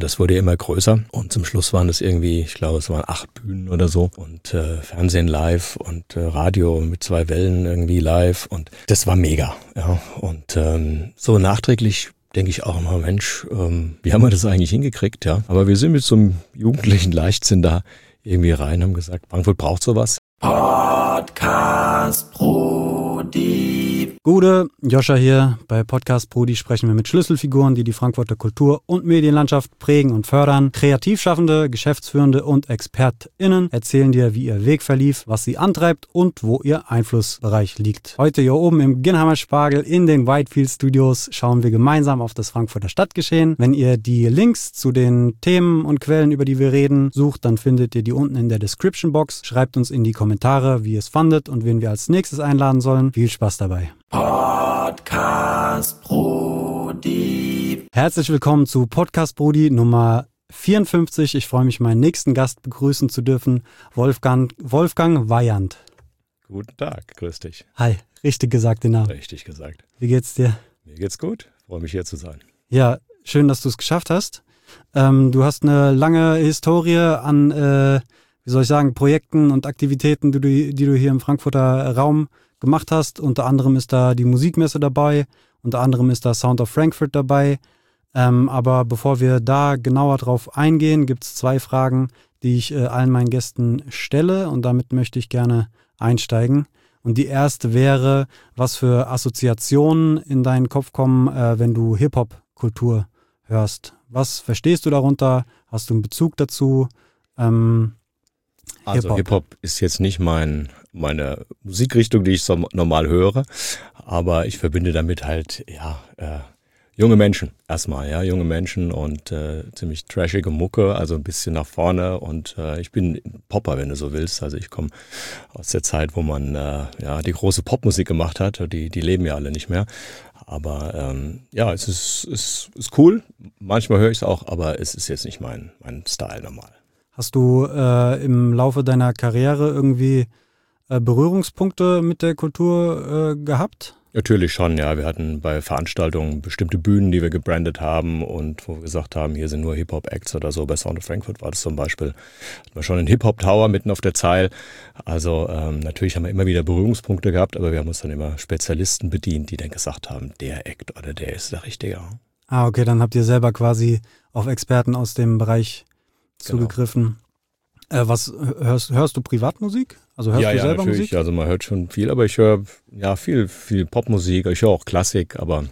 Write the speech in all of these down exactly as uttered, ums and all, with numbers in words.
Das wurde immer größer und zum Schluss waren es irgendwie, ich glaube, es waren acht Bühnen oder so und äh, Fernsehen live und äh, Radio mit zwei Wellen irgendwie live und das war mega. Ja. Und ähm, so nachträglich denke ich auch immer, Mensch, ähm, wie haben wir das eigentlich hingekriegt? Ja, aber wir sind mit so einem jugendlichen Leichtsinn da irgendwie rein, haben gesagt, Frankfurt braucht sowas. Podcast Brudi. Gude, Joscha hier. Bei Podcast Brudi sprechen wir mit Schlüsselfiguren, die die Frankfurter Kultur- und Medienlandschaft prägen und fördern. Kreativschaffende, Geschäftsführende und ExpertInnen erzählen dir, wie ihr Weg verlief, was sie antreibt und wo ihr Einflussbereich liegt. Heute hier oben im Ginnheimer Spargel in den Whitefield Studios schauen wir gemeinsam auf das Frankfurter Stadtgeschehen. Wenn ihr die Links zu den Themen und Quellen, über die wir reden, sucht, dann findet ihr die unten in der Description Box. Schreibt uns in die Kommentare, wie ihr es fandet und wen wir als nächstes einladen sollen. Viel Spaß dabei. Podcast Brudi. Herzlich willkommen zu Podcast Brudi Nummer vierundfünfzig. Ich freue mich, meinen nächsten Gast begrüßen zu dürfen, Wolfgang, Wolfgang Weyand. Guten Tag, grüß dich. Hi, richtig gesagt den Namen. Richtig gesagt. Wie geht's dir? Mir geht's gut, freue mich hier zu sein. Ja, schön, dass du es geschafft hast. Ähm, du hast eine lange Historie an, äh, wie soll ich sagen, Projekten und Aktivitäten, die du, die du hier im Frankfurter Raum gemacht hast. Unter anderem ist da die Musikmesse dabei, unter anderem ist da Sound of Frankfurt dabei. Ähm, aber bevor wir da genauer drauf eingehen, gibt es zwei Fragen, die ich äh, allen meinen Gästen stelle und damit möchte ich gerne einsteigen. Und die erste wäre, was für Assoziationen in deinen Kopf kommen, äh, wenn du Hip-Hop-Kultur hörst. Was verstehst du darunter? Hast du einen Bezug dazu? Ähm, Also Hip-Hop. Hip-Hop ist jetzt nicht mein meine Musikrichtung, die ich so normal höre, aber ich verbinde damit halt ja äh, junge Menschen erstmal, ja junge Menschen und äh, ziemlich trashige Mucke, also ein bisschen nach vorne und äh, ich bin Popper, wenn du so willst. Also ich komme aus der Zeit, wo man äh, ja die große Popmusik gemacht hat. Die die leben ja alle nicht mehr. Aber ähm, ja, es ist, ist, ist cool. Manchmal höre ich es auch, aber es ist jetzt nicht mein, mein Style normal. Hast du äh, im Laufe deiner Karriere irgendwie äh, Berührungspunkte mit der Kultur äh, gehabt? Natürlich schon, ja. Wir hatten bei Veranstaltungen bestimmte Bühnen, die wir gebrandet haben und wo wir gesagt haben, hier sind nur Hip-Hop-Acts oder so. Bei Sound of Frankfurt war das zum Beispiel. Hatten wir schon einen Hip-Hop-Tower mitten auf der Zeil. Also ähm, natürlich haben wir immer wieder Berührungspunkte gehabt, aber wir haben uns dann immer Spezialisten bedient, die dann gesagt haben, der Act oder der ist der Richtige. Ah, okay, dann habt ihr selber quasi auf Experten aus dem Bereich zugegriffen. Genau. Äh, was hörst, hörst du Privatmusik? Also hörst ja, du ja, selber natürlich. Musik? Also man hört schon viel, aber ich höre ja viel, viel Popmusik. Ich höre auch Klassik, aber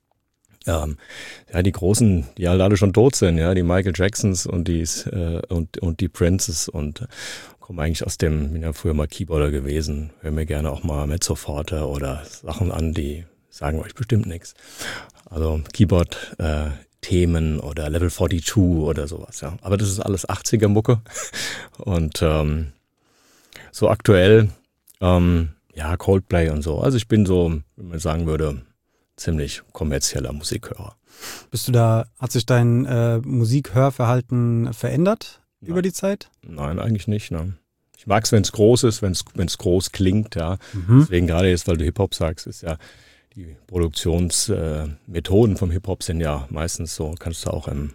ähm, ja, die Großen, die halt alle schon tot sind, ja, die Michael Jacksons und die äh, und und die Princes und äh, komme eigentlich aus dem, bin ja früher mal Keyboarder gewesen, höre mir gerne auch mal Mezzoforte oder Sachen an, die sagen euch bestimmt nichts. Also Keyboard äh, Themen oder Level zweiundvierzig oder sowas, ja. Aber das ist alles achtziger-Mucke. Und ähm, so aktuell, ähm, ja, Coldplay und so. Also ich bin so, wie man sagen würde, ziemlich kommerzieller Musikhörer. Bist du da, hat sich dein äh, Musikhörverhalten verändert Nein. über die Zeit? Nein, eigentlich nicht, ne. Ich mag es, wenn es groß ist, wenn es wenn es groß klingt, ja. Mhm. Deswegen gerade jetzt, weil du Hip-Hop sagst, ist ja die Produktionsmethoden äh, vom Hip-Hop sind ja meistens so, kannst du auch im,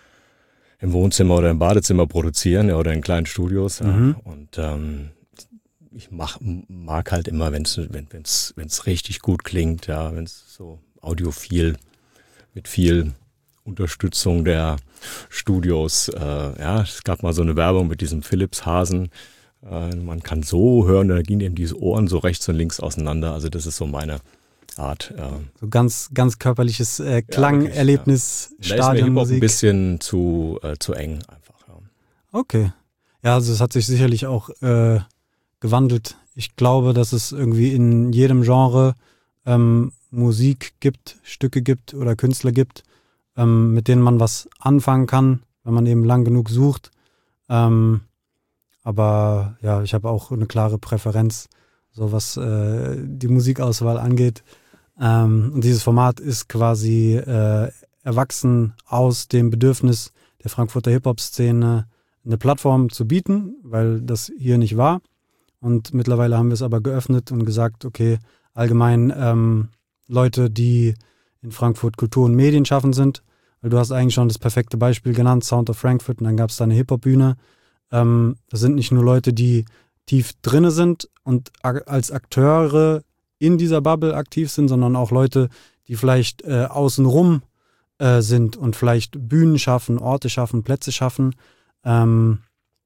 im Wohnzimmer oder im Badezimmer produzieren, ja, oder in kleinen Studios. Mhm. Ja. Und ähm, ich mach, mag halt immer, wenn's, wenn es wenn's richtig gut klingt, ja, wenn es so audiophil mit viel Unterstützung der Studios, äh, ja, es gab mal so eine Werbung mit diesem Philips-Hasen, äh, man kann so hören, da gingen eben diese Ohren so rechts und links auseinander, also das ist so meine Art. Äh, so ganz, ganz körperliches äh, Klangerlebnis, ja, Stadionmusik. Da ist mir ein bisschen zu, äh, zu eng einfach. Ja. Okay. Ja, also es hat sich sicherlich auch äh, gewandelt. Ich glaube, dass es irgendwie in jedem Genre ähm, Musik gibt, Stücke gibt oder Künstler gibt, ähm, mit denen man was anfangen kann, wenn man eben lang genug sucht. Ähm, aber ja, ich habe auch eine klare Präferenz, so was äh, die Musikauswahl angeht. Ähm, und dieses Format ist quasi äh, erwachsen aus dem Bedürfnis der Frankfurter Hip-Hop-Szene, eine Plattform zu bieten, weil das hier nicht war. Und mittlerweile haben wir es aber geöffnet und gesagt, okay, allgemein ähm, Leute, die in Frankfurt Kultur und Medien schaffen sind weil du hast eigentlich schon das perfekte Beispiel genannt, Sound of Frankfurt, und dann gab es da eine Hip-Hop-Bühne. Ähm, das sind nicht nur Leute, die tief drinne sind und ak- als Akteure in dieser Bubble aktiv sind, sondern auch Leute, die vielleicht äh, außenrum äh, sind und vielleicht Bühnen schaffen, Orte schaffen, Plätze schaffen. Ähm,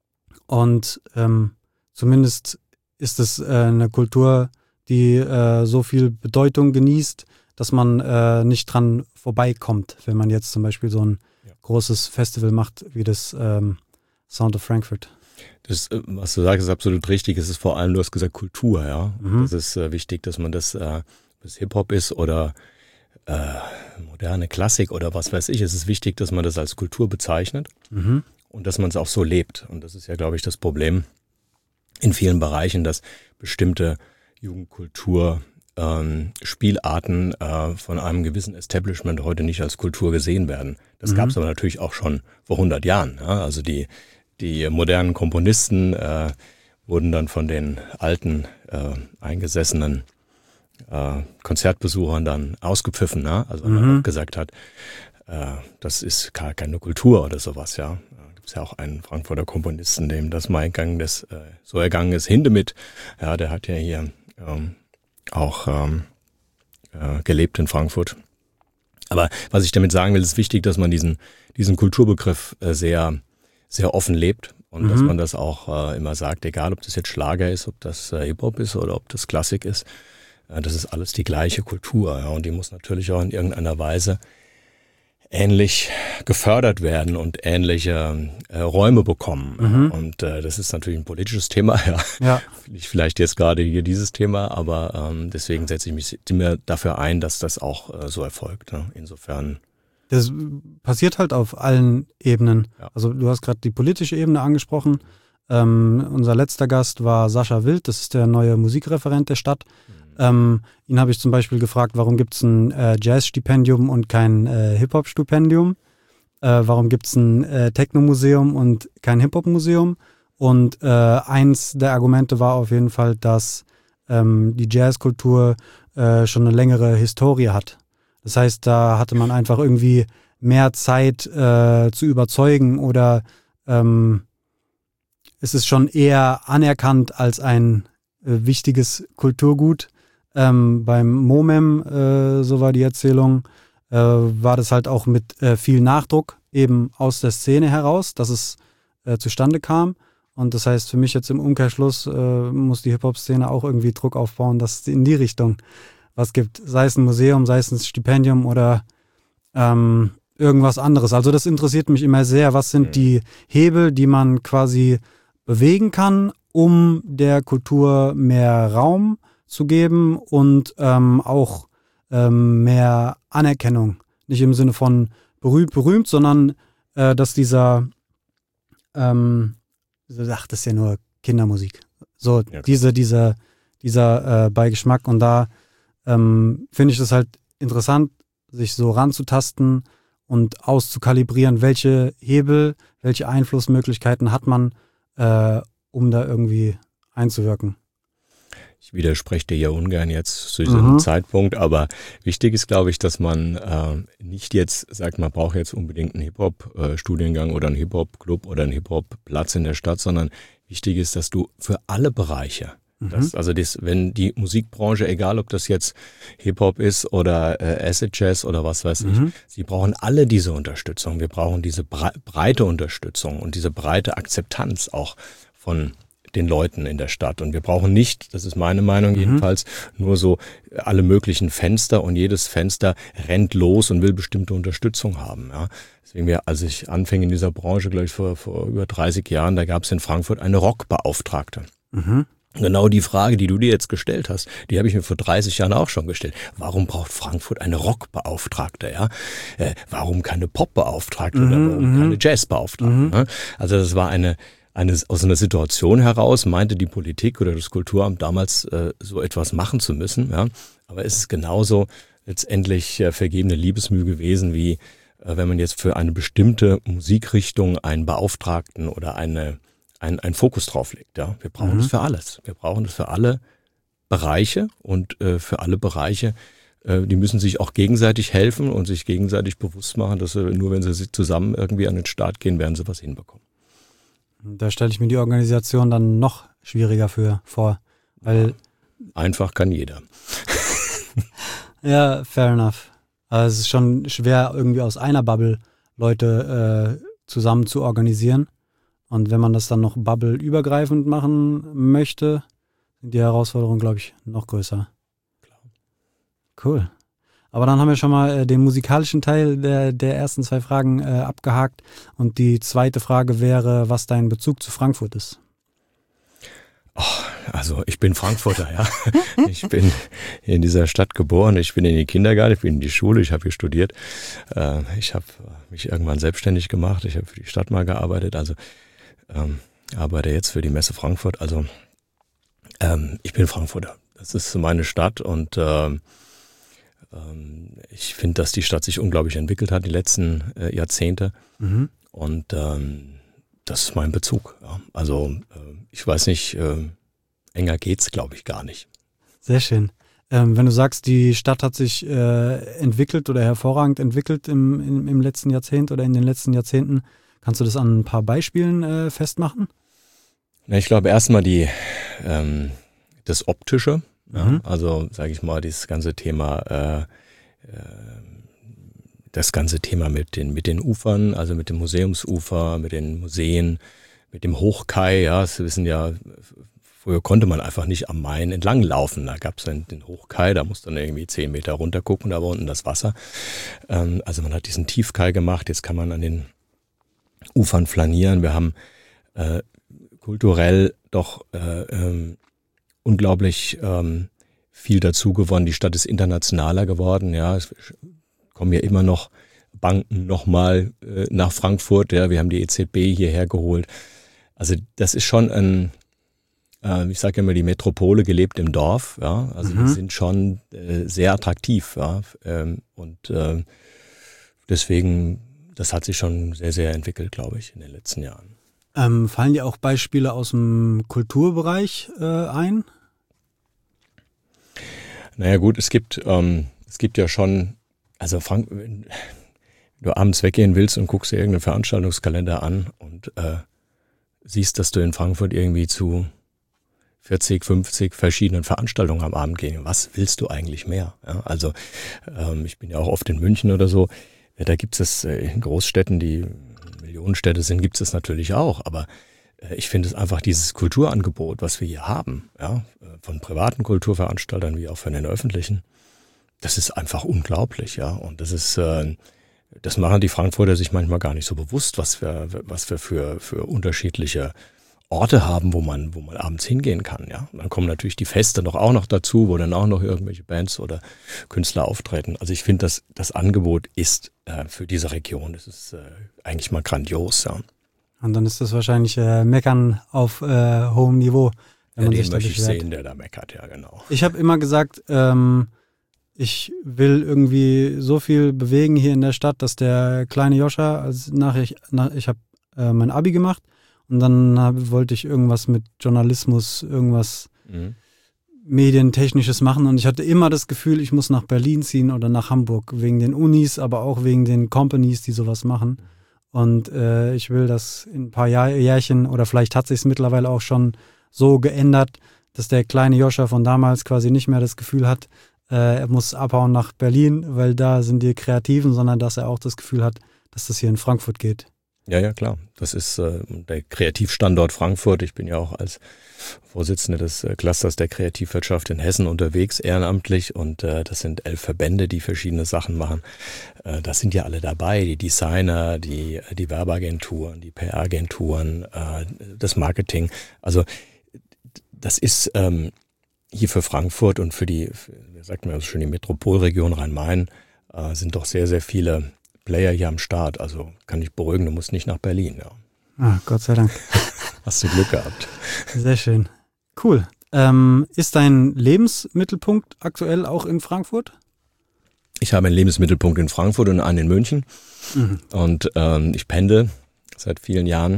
und ähm, zumindest ist es äh, eine Kultur, die äh, so viel Bedeutung genießt, dass man äh, nicht dran vorbeikommt, wenn man jetzt zum Beispiel so ein Ja. großes Festival macht wie das ähm, Sound of Frankfurt. Das, äh, was du sagst, ist absolut richtig. Es ist vor allem, du hast gesagt, Kultur, ja. Mhm. Das ist äh, wichtig, dass man das, äh, das Hip-Hop ist oder äh, moderne Klassik oder was weiß ich. Es ist wichtig, dass man das als Kultur bezeichnet Mhm. und dass man es auch so lebt. Und das ist ja, glaube ich, das Problem in vielen Bereichen, dass bestimmte Jugendkultur ähm, Spielarten äh, von einem gewissen Establishment heute nicht als Kultur gesehen werden. Das Mhm. gab es aber natürlich auch schon vor hundert Jahren. Ja? Also die, die modernen Komponisten äh, wurden dann von den alten, äh, eingesessenen äh, Konzertbesuchern dann ausgepfiffen. Ne? Also wenn man Mhm. auch gesagt hat, äh, das ist gar keine Kultur oder sowas. Ja, da gibt es ja auch einen Frankfurter Komponisten, dem das mal ergangen ist, äh, so ergangen ist. Hindemith, ja, der hat ja hier ähm, auch ähm, äh, gelebt in Frankfurt. Aber was ich damit sagen will, ist wichtig, dass man diesen, diesen Kulturbegriff äh, sehr, sehr offen lebt und Mhm. dass man das auch äh, immer sagt, egal ob das jetzt Schlager ist, ob das äh, Hip-Hop ist oder ob das Klassik ist, äh, das ist alles die gleiche Kultur. Ja, und die muss natürlich auch in irgendeiner Weise ähnlich gefördert werden und ähnliche äh, Räume bekommen. Mhm. Und äh, das ist natürlich ein politisches Thema, ja. Ja. Nicht vielleicht jetzt gerade hier dieses Thema, aber ähm, deswegen setze ich mich immer dafür ein, dass das auch äh, so erfolgt. Ne? Insofern. Das passiert halt auf allen Ebenen. Ja. Also du hast gerade die politische Ebene angesprochen. Ähm, unser letzter Gast war Sascha Wild, das ist der neue Musikreferent der Stadt. Ähm, ihn habe ich zum Beispiel gefragt, warum gibt es ein äh, Jazz-Stipendium und kein äh, Hip-Hop-Stipendium? Äh, warum gibt es ein äh, Techno-Museum und kein Hip-Hop-Museum? Und äh, eins der Argumente war auf jeden Fall, dass ähm, die Jazzkultur äh, schon eine längere Historie hat. Das heißt, da hatte man einfach irgendwie mehr Zeit äh, zu überzeugen oder ähm, es ist schon eher anerkannt als ein äh, wichtiges Kulturgut. Ähm, beim MOMEM, äh, so war die Erzählung, äh, war das halt auch mit äh, viel Nachdruck eben aus der Szene heraus, dass es äh, zustande kam. Und das heißt für mich jetzt im Umkehrschluss äh, muss die Hip-Hop-Szene auch irgendwie Druck aufbauen, dass es in die Richtung was gibt. Sei es ein Museum, sei es ein Stipendium oder ähm, irgendwas anderes. Also das interessiert mich immer sehr. Was sind die Hebel, die man quasi bewegen kann, um der Kultur mehr Raum zu geben und ähm, auch ähm, mehr Anerkennung. Nicht im Sinne von berühmt, berühmt, sondern äh, dass dieser, ähm, ach, das ist ja nur Kindermusik. So, Ja. diese, dieser, dieser äh, Beigeschmack. Und da ähm, finde ich das halt interessant, sich so ranzutasten und auszukalibrieren, welche Hebel, welche Einflussmöglichkeiten hat man, äh, um da irgendwie einzuwirken. Ich widerspreche dir ja ungern jetzt zu diesem Mhm. Zeitpunkt, aber wichtig ist, glaube ich, dass man äh, nicht jetzt sagt, man braucht jetzt unbedingt einen Hip-Hop-Studiengang oder einen Hip-Hop-Club oder einen Hip-Hop-Platz in der Stadt, sondern wichtig ist, dass du für alle Bereiche, Mhm. das, also das, wenn die Musikbranche, egal ob das jetzt Hip-Hop ist oder äh, Acid Jazz oder was weiß ich, Mhm. sie brauchen alle diese Unterstützung. Wir brauchen diese brei- breite Unterstützung und diese breite Akzeptanz auch von den Leuten in der Stadt. Und wir brauchen nicht, das ist meine Meinung Mhm. jedenfalls, nur so alle möglichen Fenster und jedes Fenster rennt los und will bestimmte Unterstützung haben. Ja. Deswegen, wir, als ich anfing in dieser Branche, glaube ich, vor, vor über dreißig Jahren, da gab es in Frankfurt eine Rockbeauftragte. Mhm. Genau die Frage, die du dir jetzt gestellt hast, die habe ich mir vor dreißig Jahren auch schon gestellt. Warum braucht Frankfurt eine Rockbeauftragte? Ja? Äh, warum keine Popbeauftragte oder Mhm, warum mhm. keine Jazzbeauftragte? Mhm. Ne? Also das war eine, eine aus einer Situation heraus, meinte die Politik oder das Kulturamt damals äh, so etwas machen zu müssen. Ja? Aber es ist genauso letztendlich äh, vergebene Liebesmühe gewesen, wie äh, wenn man jetzt für eine bestimmte Musikrichtung einen Beauftragten oder eine Ein, ein Fokus drauf legt. Ja. Wir brauchen Mhm. das für alles. Wir brauchen das für alle Bereiche und äh, für alle Bereiche äh, die müssen sich auch gegenseitig helfen und sich gegenseitig bewusst machen, dass sie, nur wenn sie zusammen irgendwie an den Start gehen, werden sie was hinbekommen. Da stelle ich mir die Organisation dann noch schwieriger für vor, weil... Einfach kann jeder. Ja, fair enough. Aber es ist schon schwer, irgendwie aus einer Bubble Leute äh, zusammen zu organisieren. Und wenn man das dann noch bubbleübergreifend machen möchte, sind die Herausforderungen, glaube ich, noch größer. Klar. Cool. Aber dann haben wir schon mal äh, den musikalischen Teil der, der ersten zwei Fragen äh, abgehakt. Und die zweite Frage wäre, was dein Bezug zu Frankfurt ist. Oh, also ich bin Frankfurter, ja. Ich bin in dieser Stadt geboren, ich bin in den Kindergarten, ich bin in die Schule, ich habe hier studiert. Äh, ich habe mich irgendwann selbstständig gemacht, ich habe für die Stadt mal gearbeitet, also ähm, arbeite jetzt für die Messe Frankfurt. Also ähm, ich bin Frankfurter, das ist meine Stadt und ähm, ähm, ich finde, dass die Stadt sich unglaublich entwickelt hat die letzten äh, Jahrzehnte mhm. und ähm, das ist mein Bezug. Ja. Also äh, ich weiß nicht, äh, enger geht's, glaube ich, gar nicht. Sehr schön. Ähm, wenn du sagst, die Stadt hat sich äh, entwickelt oder hervorragend entwickelt im, im, im letzten Jahrzehnt oder in den letzten Jahrzehnten, kannst du das an ein paar Beispielen äh, festmachen? Na, ich glaube erstmal die ähm, das Optische. Mhm. Ja, also sage ich mal, dieses ganze Thema äh, äh, das ganze Thema mit den, mit den Ufern, also mit dem Museumsufer, mit den Museen, mit dem Hochkai, ja, das wissen ja, früher konnte man einfach nicht am Main entlang laufen, da gab es dann den Hochkai, da musste man irgendwie zehn Meter runter gucken, da war unten das Wasser. Ähm, also man hat diesen Tiefkai gemacht, jetzt kann man an den Ufern flanieren, wir haben äh, kulturell doch äh, ähm, unglaublich ähm, viel dazu gewonnen, die Stadt ist internationaler geworden, ja, es kommen ja immer noch Banken nochmal äh, nach Frankfurt. Ja, wir haben die E Z B hierher geholt. Also das ist schon ein, äh, ich sage immer, die Metropole gelebt im Dorf. Ja, also mhm. wir sind schon äh, sehr attraktiv. Ja, ähm, und äh, deswegen, das hat sich schon sehr, sehr entwickelt, glaube ich, in den letzten Jahren. Ähm, fallen dir auch Beispiele aus dem Kulturbereich äh, ein? Naja gut, es gibt, ähm, es gibt ja schon Also Frank, wenn du abends weggehen willst und guckst dir irgendeinen Veranstaltungskalender an und äh, siehst, dass du in Frankfurt irgendwie zu vierzig, fünfzig verschiedenen Veranstaltungen am Abend gehen. Was willst du eigentlich mehr? Ja, also ähm, ich bin ja auch oft in München oder so. Ja, da gibt es äh, in Großstädten, die Millionenstädte sind, gibt es das natürlich auch. Aber äh, ich finde es einfach dieses Kulturangebot, was wir hier haben, ja, von privaten Kulturveranstaltern wie auch von den öffentlichen, das ist einfach unglaublich, ja. Und das ist, äh, das machen die Frankfurter sich manchmal gar nicht so bewusst, was wir, was wir für, für unterschiedliche Orte haben, wo man, wo man abends hingehen kann, ja. Und dann kommen natürlich die Feste noch auch noch dazu, wo dann auch noch irgendwelche Bands oder Künstler auftreten. Also ich finde, dass das Angebot ist äh, für diese Region, das ist äh, eigentlich mal grandios, ja. Und dann ist das wahrscheinlich äh, Meckern auf äh, hohem Niveau. Wenn Ja, man den sich da möchte ich beschwert. sehen, der da meckert, ja genau. Ich habe immer gesagt, ähm, ich will irgendwie so viel bewegen hier in der Stadt, dass der kleine Joscha, als nach ich, nach, ich habe äh, mein Abi gemacht und dann hab, wollte ich irgendwas mit Journalismus, irgendwas Mhm. Medientechnisches machen und ich hatte immer das Gefühl, ich muss nach Berlin ziehen oder nach Hamburg, wegen den Unis, aber auch wegen den Companies, die sowas machen. Und äh, ich will das in ein paar Jahr, Jährchen oder vielleicht hat sich es mittlerweile auch schon so geändert, dass der kleine Joscha von damals quasi nicht mehr das Gefühl hat, äh, er muss abhauen nach Berlin, weil da sind die Kreativen, sondern dass er auch das Gefühl hat, dass das hier in Frankfurt geht. Ja, ja, klar. Das ist äh, der Kreativstandort Frankfurt. Ich bin ja auch als Vorsitzender des äh, Clusters der Kreativwirtschaft in Hessen unterwegs, ehrenamtlich. Und äh, das sind elf Verbände, die verschiedene Sachen machen. Äh, das sind ja alle dabei. Die Designer, die, die Werbeagenturen, die P R-Agenturen, äh, das Marketing. Also das ist ähm, hier für Frankfurt und für die, für, wie sagt man so schön, die Metropolregion Rhein-Main äh, sind doch sehr, sehr viele Player hier am Start, also kann ich beruhigen, du musst nicht nach Berlin. Ja. Ah, Gott sei Dank. Hast du Glück gehabt. Sehr schön. Cool. Ähm, ist dein Lebensmittelpunkt aktuell auch in Frankfurt? Ich habe einen Lebensmittelpunkt in Frankfurt und einen in München. Mhm. Und ähm, ich pendel seit vielen Jahren.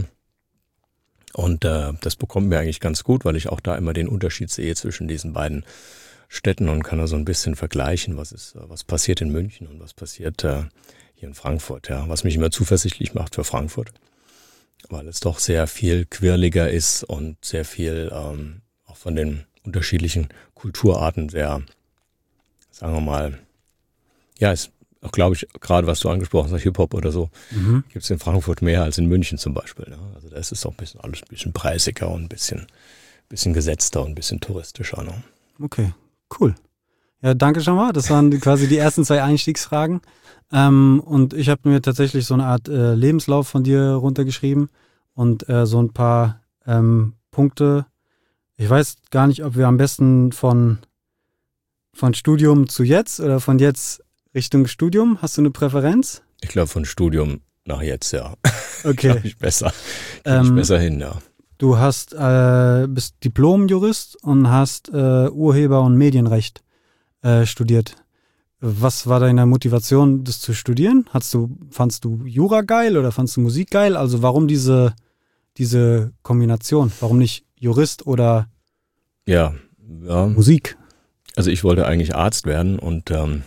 Und äh, das bekommt mir eigentlich ganz gut, weil ich auch da immer den Unterschied sehe zwischen diesen beiden Städten und kann da so ein bisschen vergleichen, was ist, was passiert in München und was passiert äh, hier in Frankfurt. Ja, was mich immer zuversichtlich macht für Frankfurt, weil es doch sehr viel quirliger ist und sehr viel ähm, auch von den unterschiedlichen Kulturarten sehr, sagen wir mal, ja, ist auch, glaube ich, gerade was du angesprochen hast, Hip-Hop oder so, mhm. gibt es in Frankfurt mehr als in München zum Beispiel. Ne? Also da ist es auch ein bisschen alles ein bisschen preisiger und ein bisschen, bisschen gesetzter und ein bisschen touristischer. Ne? Okay, cool. Ja, danke schon mal. Das waren quasi die ersten zwei Einstiegsfragen. Ähm, und ich habe mir tatsächlich so eine Art äh, Lebenslauf von dir runtergeschrieben und äh, so ein paar ähm, Punkte. Ich weiß gar nicht, ob wir am besten von, von Studium zu jetzt oder von jetzt Richtung Studium. Hast du eine Präferenz? Ich glaube, von Studium nach jetzt, ja. Okay. Glaube ich besser. Krieg ich ähm, besser hin, ja. Du hast, äh, bist Diplom-Jurist und hast äh, Urheber- und Medienrecht äh, studiert. Was war deine Motivation, das zu studieren? Hast du, fandst du Jura geil oder fandst du Musik geil? Also warum diese, diese Kombination? Warum nicht Jurist oder ja, ja. Musik? Also ich wollte eigentlich Arzt werden und ähm,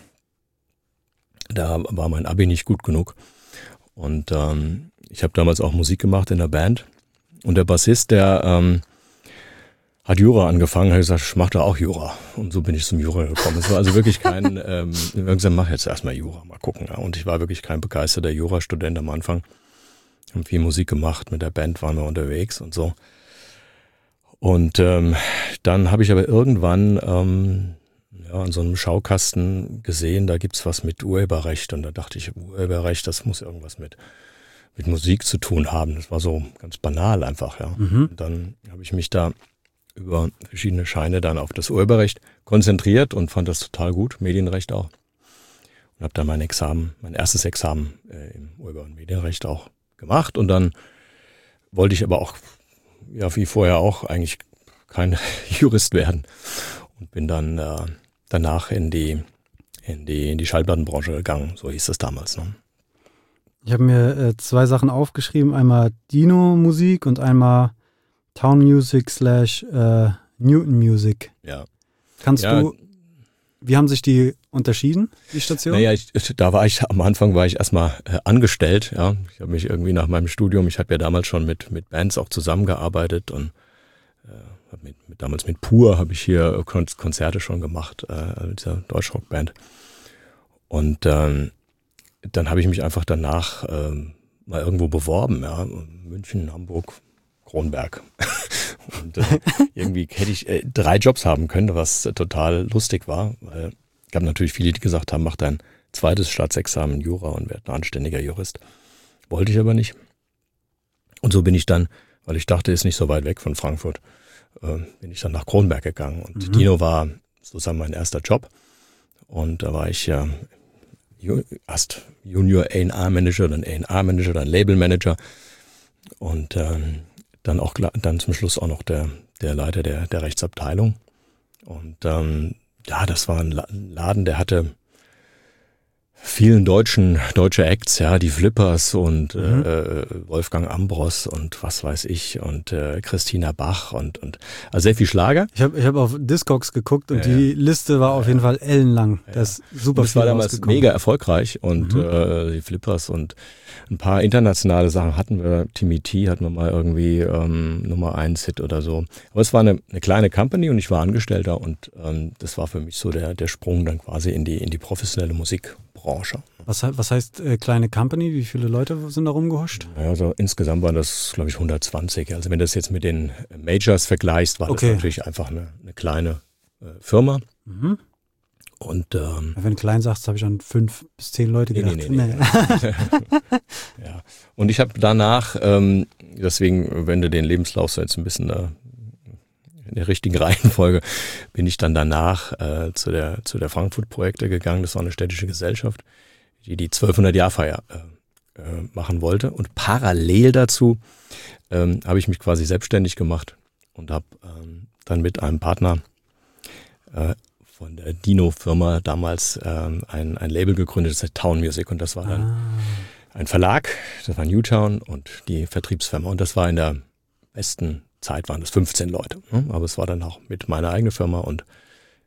da war mein Abi nicht gut genug. Und ähm, ich habe damals auch Musik gemacht in der Band. Und der Bassist, der ähm, hat Jura angefangen, hat gesagt, ich mache da auch Jura. Und so bin ich zum Jura gekommen. Es war also wirklich kein, ähm, ich habe gesagt, mach jetzt erstmal Jura, mal gucken. Ja. Und ich war wirklich kein begeisterter Jurastudent am Anfang. Haben viel Musik gemacht, mit der Band waren wir unterwegs und so. Und ähm, dann habe ich aber irgendwann ähm, ja, an so einem Schaukasten gesehen, da gibt's was mit Urheberrecht. Und da dachte ich, Urheberrecht, das muss irgendwas mit mit Musik zu tun haben. Das war so ganz banal einfach, ja. Mhm. Und dann habe ich mich da über verschiedene Scheine dann auf das Urheberrecht konzentriert und fand das total gut, Medienrecht auch. Und habe dann mein Examen, mein erstes Examen äh, im Urheber- und Medienrecht auch gemacht. Und dann wollte ich aber auch, ja wie vorher auch, eigentlich kein Jurist werden. Und bin dann äh, danach in die, in die, in die Schallplattenbranche gegangen, so hieß das damals, ne? Ich habe mir äh, zwei Sachen aufgeschrieben, einmal Dino-Musik und einmal Town Music slash äh, Newton Music. Ja. Kannst ja. du, wie haben sich die unterschieden, die Stationen? Naja, ich, da war ich, am Anfang war ich erstmal äh, angestellt, ja. Ich habe mich irgendwie nach meinem Studium, ich habe ja damals schon mit, mit Bands auch zusammengearbeitet und äh, mit, mit, damals mit Pur habe ich hier Kon- Konzerte schon gemacht, äh, mit dieser Deutschrockband. Und ähm, dann habe ich mich einfach danach ähm, mal irgendwo beworben, ja, München, Hamburg, Kronberg. Und äh, irgendwie hätte ich äh, drei Jobs haben können, was äh, total lustig war, weil es gab natürlich viele, die gesagt haben, mach dein zweites Staatsexamen Jura und werd ein anständiger Jurist. Wollte ich aber nicht. Und so bin ich dann, weil ich dachte, ist nicht so weit weg von Frankfurt, äh, bin ich dann nach Kronberg gegangen. Und mhm. Dino war sozusagen mein erster Job. Und da war ich ja erst Junior A und R-Manager, dann A und R-Manager, dann Label-Manager und ähm, dann auch dann zum Schluss auch noch der der Leiter der der Rechtsabteilung. Und ähm, ja, das war ein Laden, der hatte vielen deutschen deutsche Acts, ja, die Flippers und mhm. äh, Wolfgang Ambros und was weiß ich und äh, Christina Bach und und also sehr viel Schlager. Ich habe ich habe auf Discogs geguckt und ja, die ja. Liste war auf jeden Fall ellenlang. Ja. Das ist super. Und das war damals mega erfolgreich und mhm. äh, die Flippers und ein paar internationale Sachen hatten wir. Timmy T hatten wir mal irgendwie ähm, Nummer eins Hit oder so. Aber es war eine, eine kleine Company und ich war Angestellter und ähm, das war für mich so der der Sprung dann quasi in die in die professionelle Musik. Branche. Was, was heißt äh, kleine Company? Wie viele Leute sind da rumgehuscht? Ja, also insgesamt waren das, glaube ich, hundertzwanzig. Also wenn du das jetzt mit den Majors vergleichst, war okay. das natürlich einfach eine, eine kleine äh, Firma. Mhm. Und ähm, wenn du klein sagst, habe ich an fünf bis zehn Leute gedacht. Nee, nee, nee, nee. Ja. Und ich habe danach, ähm, deswegen, wenn du den Lebenslauf so jetzt ein bisschen äh, in der richtigen Reihenfolge, bin ich dann danach äh, zu der zu der Frankfurt-Projekte gegangen. Das war eine städtische Gesellschaft, die die zwölfhundert-Jahr-Feier äh, äh, machen wollte. Und parallel dazu ähm, habe ich mich quasi selbstständig gemacht und habe ähm, dann mit einem Partner äh, von der Dino-Firma damals ähm, ein, ein Label gegründet, das heißt Town Music. Und das war dann ah. ein Verlag, das war Newtown und die Vertriebsfirma. Und das war in der besten Zeit waren das fünfzehn Leute, ne? Aber es war dann auch mit meiner eigenen Firma und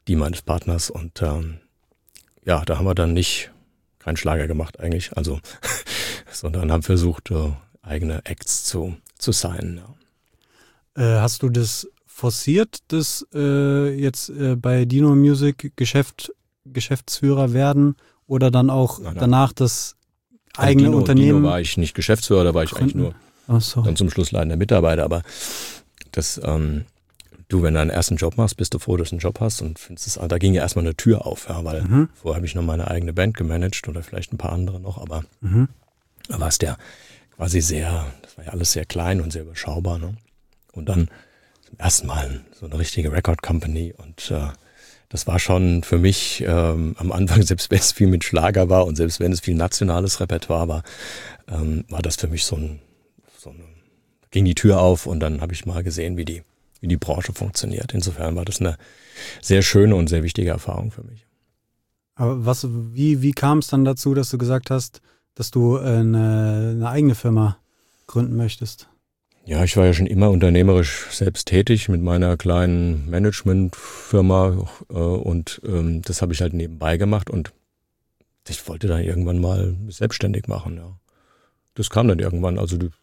die meines Partners. Und ähm, ja, da haben wir dann nicht keinen Schlager gemacht eigentlich, also sondern haben versucht, äh, eigene Acts zu, zu signen. Ja. Äh, hast du das forciert, das äh, jetzt äh, bei Dino Music Geschäft, Geschäftsführer werden oder dann auch nein, nein. danach das eigene Dino, Unternehmen? Dino war ich nicht Geschäftsführer, da war ich Gründen. eigentlich nur Ach so. dann zum Schluss leitender Mitarbeiter, aber das, ähm, du, wenn du einen ersten Job machst, bist du froh, dass du einen Job hast und findest es, da ging ja erstmal eine Tür auf, ja, weil mhm. vorher habe ich noch meine eigene Band gemanagt oder vielleicht ein paar andere noch, aber mhm. da war es der quasi sehr, das war ja alles sehr klein und sehr überschaubar, ne? Und dann zum ersten Mal so eine richtige Record Company und äh, das war schon für mich ähm, am Anfang, selbst wenn es viel mit Schlager war und selbst wenn es viel nationales Repertoire war, ähm, war das für mich so ein, so eine, ging die Tür auf und dann habe ich mal gesehen, wie die, wie die Branche funktioniert. Insofern war das eine sehr schöne und sehr wichtige Erfahrung für mich. Aber was, wie, wie kam es dann dazu, dass du gesagt hast, dass du eine, eine eigene Firma gründen möchtest? Ja, ich war ja schon immer unternehmerisch selbst tätig mit meiner kleinen Managementfirma äh, und ähm, das habe ich halt nebenbei gemacht und ich wollte dann irgendwann mal selbstständig machen. Ja, das kam dann irgendwann. Also die,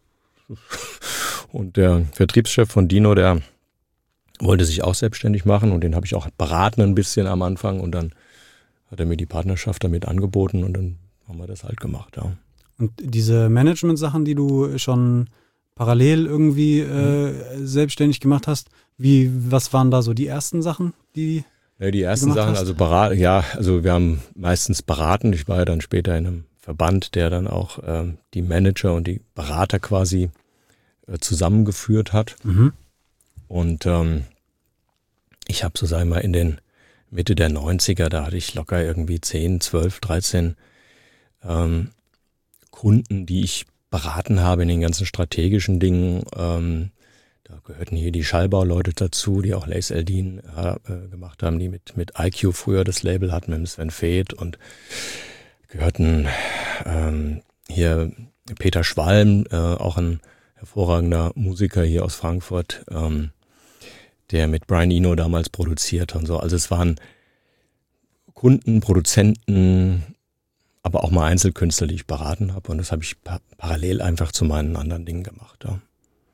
und der Vertriebschef von Dino, der wollte sich auch selbstständig machen und den habe ich auch beraten ein bisschen am Anfang und dann hat er mir die Partnerschaft damit angeboten und dann haben wir das halt gemacht. Ja. Und diese Management-Sachen, die du schon parallel irgendwie äh, selbstständig gemacht hast. Wie, was waren da so die ersten Sachen, die ja, die ersten Sachen, hast? also beraten, ja, also wir haben meistens beraten. Ich war ja dann später in einem Verband, der dann auch ähm, die Manager und die Berater quasi äh, zusammengeführt hat. Mhm. Und ähm, ich habe so, sagen wir mal, in den Mitte der neunziger, da hatte ich locker irgendwie zehn, zwölf, dreizehn ähm, Kunden, die ich beraten habe in den ganzen strategischen Dingen. Ähm, da gehörten hier die Schallbauleute dazu, die auch Lace Eldin äh, gemacht haben, die mit mit I Q früher das Label hatten, mit dem Sven Feth und gehörten ähm, hier Peter Schwalm, äh, auch ein hervorragender Musiker hier aus Frankfurt, ähm, der mit Brian Eno damals produziert und so. Also es waren Kunden, Produzenten, aber auch mal Einzelkünstler, die ich beraten habe. Und das habe ich pa- parallel einfach zu meinen anderen Dingen gemacht. Ja.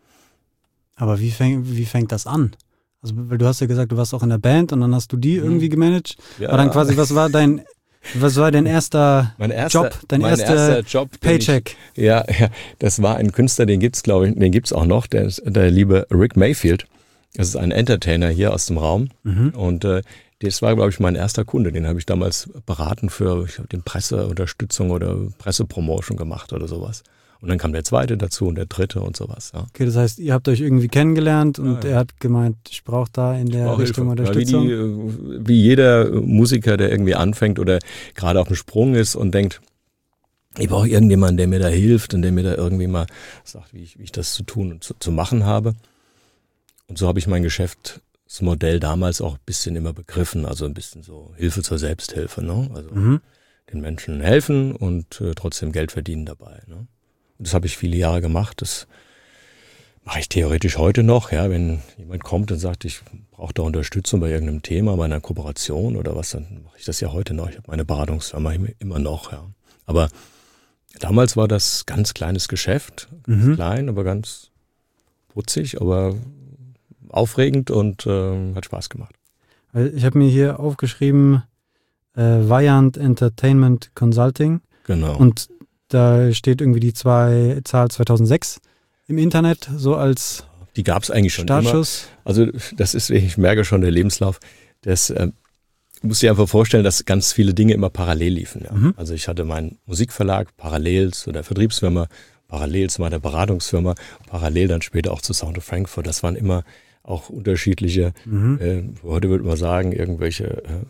Aber wie, fäng, wie fängt das an? Also, weil du hast ja gesagt, du warst auch in der Band und dann hast du die mhm. irgendwie gemanagt. Ja. Aber dann quasi, was war dein, was war dein erster, mein erster Job, dein mein erster, erster Job, Paycheck? Ich, ja, ja, das war ein Künstler, den gibt's, glaube ich, den gibt's auch noch, der, der liebe Rick Mayfield. Das ist ein Entertainer hier aus dem Raum. Mhm. Und äh, das war, glaube ich, mein erster Kunde. Den habe ich damals beraten für, ich habe den Presseunterstützung oder Pressepromotion gemacht oder sowas. Und dann kam der zweite dazu und der dritte und sowas. Ja. Okay, das heißt, ihr habt euch irgendwie kennengelernt und ja, ja. er hat gemeint, ich brauche da in der Richtung Hilfe. Unterstützung. Ja, wie, die, wie jeder Musiker, der irgendwie anfängt oder gerade auf dem Sprung ist und denkt, ich brauche irgendjemanden, der mir da hilft und der mir da irgendwie mal sagt, wie ich, wie ich das zu tun und zu, zu machen habe. Und so habe ich mein Geschäft das Modell damals auch ein bisschen immer begriffen, also ein bisschen so Hilfe zur Selbsthilfe, ne? Also mhm. den Menschen helfen und äh, trotzdem Geld verdienen dabei, ne? Und das habe ich viele Jahre gemacht. Das mache ich theoretisch heute noch, ja, wenn jemand kommt und sagt, ich brauche da Unterstützung bei irgendeinem Thema, bei einer Kooperation oder was, dann mache ich das ja heute noch. Ich habe meine Beratungsfirma immer noch, ja. Aber damals war das ganz kleines Geschäft, ganz mhm. klein, aber ganz putzig, aber aufregend und äh, hat Spaß gemacht. Ich habe mir hier aufgeschrieben, äh, Vaillant Entertainment Consulting. Genau. Und da steht irgendwie die zwei, Zahl zweitausendsechs im Internet, so als die gab es eigentlich schon Startschuss. Immer. Also das ist, ich merke schon, der Lebenslauf, das äh, musst dir einfach vorstellen, dass ganz viele Dinge immer parallel liefen. Ja. Mhm. Also ich hatte meinen Musikverlag parallel zu der Vertriebsfirma, parallel zu meiner Beratungsfirma, parallel dann später auch zu Sound of Frankfurt. Das waren immer auch unterschiedliche, mhm. äh, heute würde man sagen, irgendwelche äh,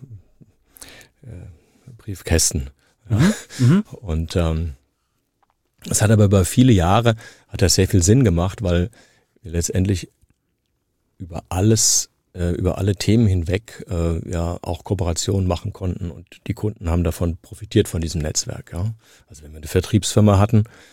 äh, Briefkästen. Ja. Mhm. Und ähm, es hat aber über viele Jahre, hat das sehr viel Sinn gemacht, weil wir letztendlich über alles, äh, über alle Themen hinweg äh, ja auch Kooperationen machen konnten und die Kunden haben davon profitiert, von diesem Netzwerk. Ja. Also wenn wir eine Vertriebsfirma hatten,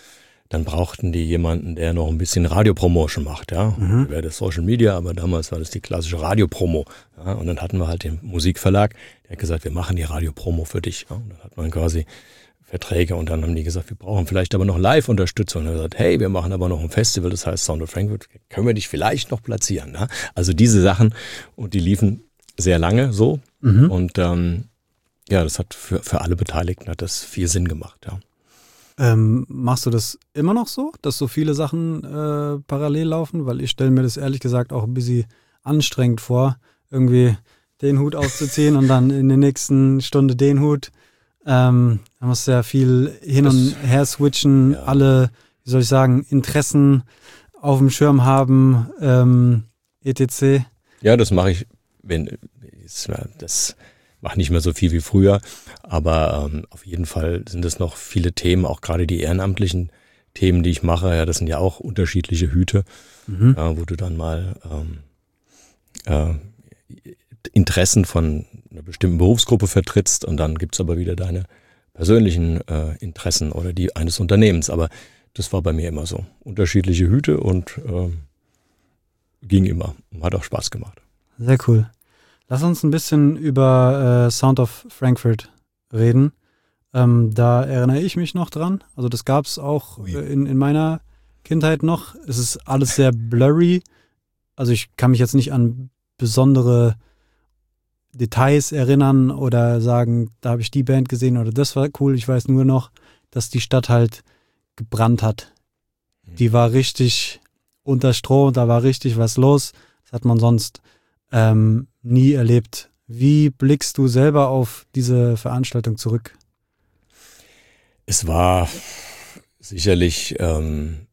dann brauchten die jemanden, der noch ein bisschen Radiopromotion macht, ja. Mhm. Wäre das Social Media, aber damals war das die klassische Radiopromo. Ja? Und dann hatten wir halt den Musikverlag, der hat gesagt, wir machen die Radiopromo für dich. Ja? Und dann hat man quasi Verträge und dann haben die gesagt, wir brauchen vielleicht aber noch Live-Unterstützung. Und dann haben wir gesagt, hey, wir machen aber noch ein Festival, das heißt Sound of Frankfurt, können wir dich vielleicht noch platzieren? Ja? Also diese Sachen, und die liefen sehr lange so. Mhm. Und ähm, ja, das hat für, für alle Beteiligten hat das viel Sinn gemacht, ja. Ähm, machst du das immer noch so, dass so viele Sachen äh, parallel laufen? Weil ich stelle mir das ehrlich gesagt auch ein bisschen anstrengend vor, irgendwie den Hut aufzuziehen und dann in der nächsten Stunde den Hut. Ähm, da musst du ja viel hin Das, und her switchen, ja. alle, wie soll ich sagen, Interessen auf dem Schirm haben, ähm, et cetera. Ja, das mache ich, wenn das mache nicht mehr so viel wie früher, aber ähm, auf jeden Fall sind es noch viele Themen, auch gerade die ehrenamtlichen Themen, die ich mache. Ja, das sind ja auch unterschiedliche Hüte, Mhm. äh, wo du dann mal ähm, äh, Interessen von einer bestimmten Berufsgruppe vertrittst und dann gibt's aber wieder deine persönlichen äh, Interessen oder die eines Unternehmens. Aber das war bei mir immer so. Unterschiedliche Hüte und ähm, ging immer. Hat auch Spaß gemacht. Sehr cool. Lass uns ein bisschen über äh, Sound of Frankfurt reden. Ähm, da erinnere ich mich noch dran. Also das gab es auch Ui. äh, in, in meiner Kindheit noch. Es ist alles sehr blurry. Also ich kann mich jetzt nicht an besondere Details erinnern oder sagen, da habe ich die Band gesehen oder das war cool. Ich weiß nur noch, dass die Stadt halt gebrannt hat. Die war richtig unter Strom, da war richtig was los. Das hat man sonst ähm, nie erlebt. Wie blickst du selber auf diese Veranstaltung zurück? Es war sicherlich ähm,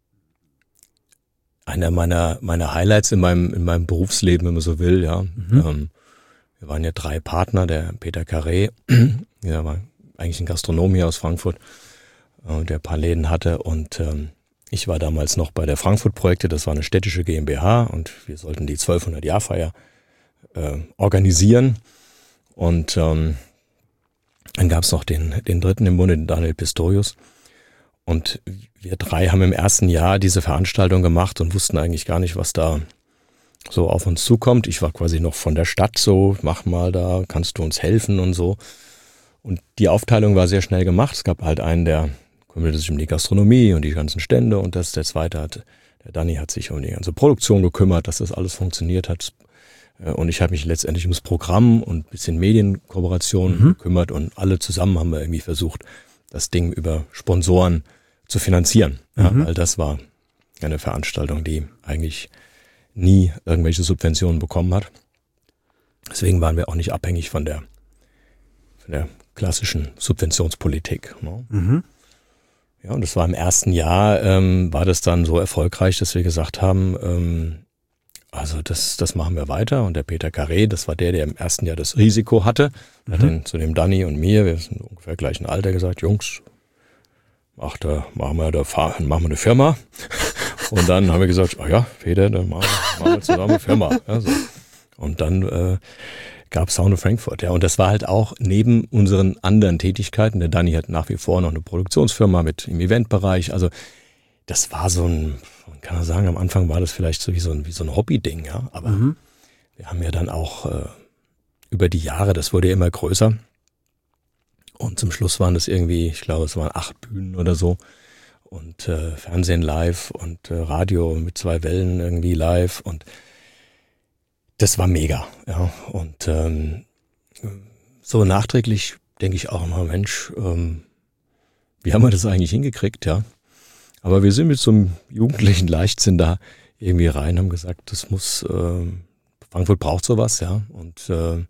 einer meiner meiner Highlights in meinem in meinem Berufsleben, wenn man so will. Ja, Mhm. ähm, wir waren ja drei Partner. Der Peter Carré, der war eigentlich ein Gastronom hier aus Frankfurt, äh, der ein paar Läden hatte, und ähm, ich war damals noch bei der Frankfurt-Projekte. Das war eine städtische GmbH und wir sollten die zwölfhundert-Jahr-Feier äh, organisieren. Und ähm, dann gab es noch den, den dritten im Bunde, den Daniel Pistorius. Und wir drei haben im ersten Jahr diese Veranstaltung gemacht und wussten eigentlich gar nicht, was da so auf uns zukommt. Ich war quasi noch von der Stadt so, mach mal da, kannst du uns helfen und so. Und die Aufteilung war sehr schnell gemacht. Es gab halt einen, der kümmerte sich um die Gastronomie und die ganzen Stände, und das der zweite hat, der Danny hat sich um die ganze Produktion gekümmert, dass das alles funktioniert hat. Und ich habe mich letztendlich ums Programm und ein bisschen Medienkooperation Mhm. gekümmert, und alle zusammen haben wir irgendwie versucht, das Ding über Sponsoren zu finanzieren. Ja, Mhm. weil das war eine Veranstaltung, die eigentlich nie irgendwelche Subventionen bekommen hat. Deswegen waren wir auch nicht abhängig von der, von der klassischen Subventionspolitik. Ne? Mhm. Ja, und das war im ersten Jahr, ähm, war das dann so erfolgreich, dass wir gesagt haben, ähm, also das, das machen wir weiter. Und der Peter Carré, das war der, der im ersten Jahr das Risiko hatte, Mhm. hat dann zu dem Danny und mir, wir sind ungefähr gleichen Alter, gesagt, Jungs, mach da, machen wir da, machen wir eine Firma. Und dann haben wir gesagt, oh ja, Peter, dann machen wir, machen wir zusammen eine Firma. Ja, so. Und dann äh, gab es Sound of Frankfurt. Ja, und das war halt auch neben unseren anderen Tätigkeiten. Der Danny hat nach wie vor noch eine Produktionsfirma mit im Eventbereich. Also das war so ein, man kann ja sagen, am Anfang war das vielleicht so wie so ein, wie so ein Hobby-Ding, ja. Aber Mhm. wir haben ja dann auch äh, über die Jahre, das wurde ja immer größer. Und zum Schluss waren das irgendwie, ich glaube, es waren acht Bühnen oder so. Und äh, Fernsehen live und äh, Radio mit zwei Wellen irgendwie live. Und das war mega, ja. Und ähm, so nachträglich denke ich auch immer, Mensch, ähm, wie haben wir das eigentlich hingekriegt, ja? Aber wir sind mit so einem jugendlichen Leichtsinn da irgendwie rein, haben gesagt, das muss, ähm, Frankfurt braucht sowas, ja. Und äh,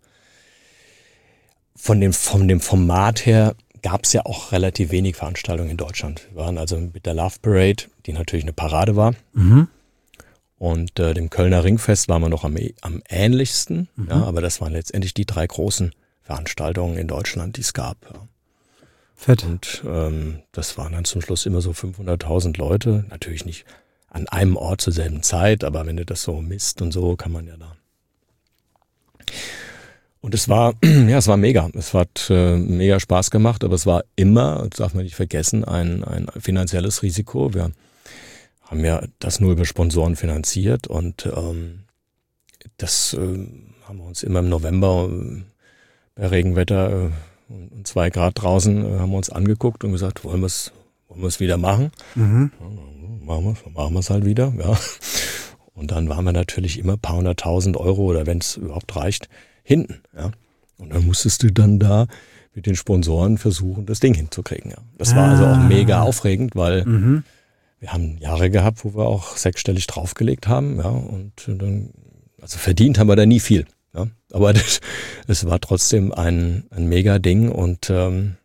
von dem, von dem Format her gab es ja auch relativ wenig Veranstaltungen in Deutschland. Wir waren also mit der Love Parade, die natürlich eine Parade war, Mhm. und äh, dem Kölner Ringfest waren wir noch am, am ähnlichsten, Mhm. ja, aber das waren letztendlich die drei großen Veranstaltungen in Deutschland, die es gab. Ja. Fett. Und ähm, das waren dann zum Schluss immer so fünfhunderttausend Leute, natürlich nicht an einem Ort zur selben Zeit, aber wenn du das so misst und so, kann man ja da. Und es war, ja, es war mega. Es hat äh, mega Spaß gemacht, aber es war immer, das darf man nicht vergessen, ein, ein finanzielles Risiko. Wir haben ja das nur über Sponsoren finanziert und ähm, das äh, haben wir uns immer im November äh, bei Regenwetter äh, und zwei Grad draußen äh, haben wir uns angeguckt und gesagt, wollen wir es wollen wir es wieder machen? Mhm. Ja, machen wir machen wir es halt wieder, ja. Und dann waren wir natürlich immer ein paar hunderttausend Euro oder wenn es überhaupt reicht, hinten, ja. Und dann musstest du dann da mit den Sponsoren versuchen, das Ding hinzukriegen, ja. Das war also auch mega aufregend, weil Mhm. wir haben Jahre gehabt, wo wir auch sechsstellig draufgelegt haben, ja. Und dann, also verdient haben wir da nie viel, ja. Aber das, es war trotzdem ein, ein mega Ding und ähm,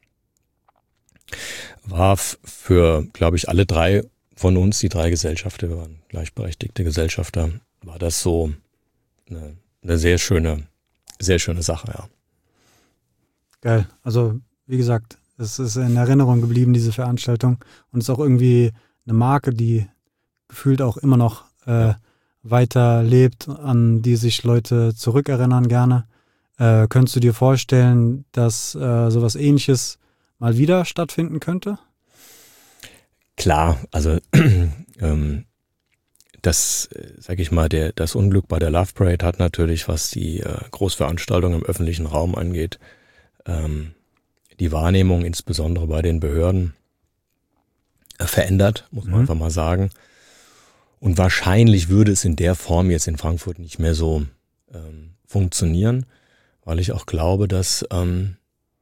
war f- für, glaube ich, alle drei von uns, die drei Gesellschafter, wir waren gleichberechtigte Gesellschafter, war das so eine, eine sehr schöne, sehr schöne Sache, ja. Geil. Also, wie gesagt, es ist in Erinnerung geblieben, diese Veranstaltung. Und es ist auch irgendwie eine Marke, die gefühlt auch immer noch äh, weiter lebt, an die sich Leute zurückerinnern gerne. Äh, könntest du dir vorstellen, dass äh, sowas Ähnliches mal wieder stattfinden könnte? Klar, also ähm, das, sag ich mal, der, das Unglück bei der Love Parade hat natürlich, was die äh, Großveranstaltung im öffentlichen Raum angeht, ähm, die Wahrnehmung insbesondere bei den Behörden äh, verändert, muss man Mhm. einfach mal sagen. Und wahrscheinlich würde es in der Form jetzt in Frankfurt nicht mehr so ähm, funktionieren, weil ich auch glaube, dass ähm,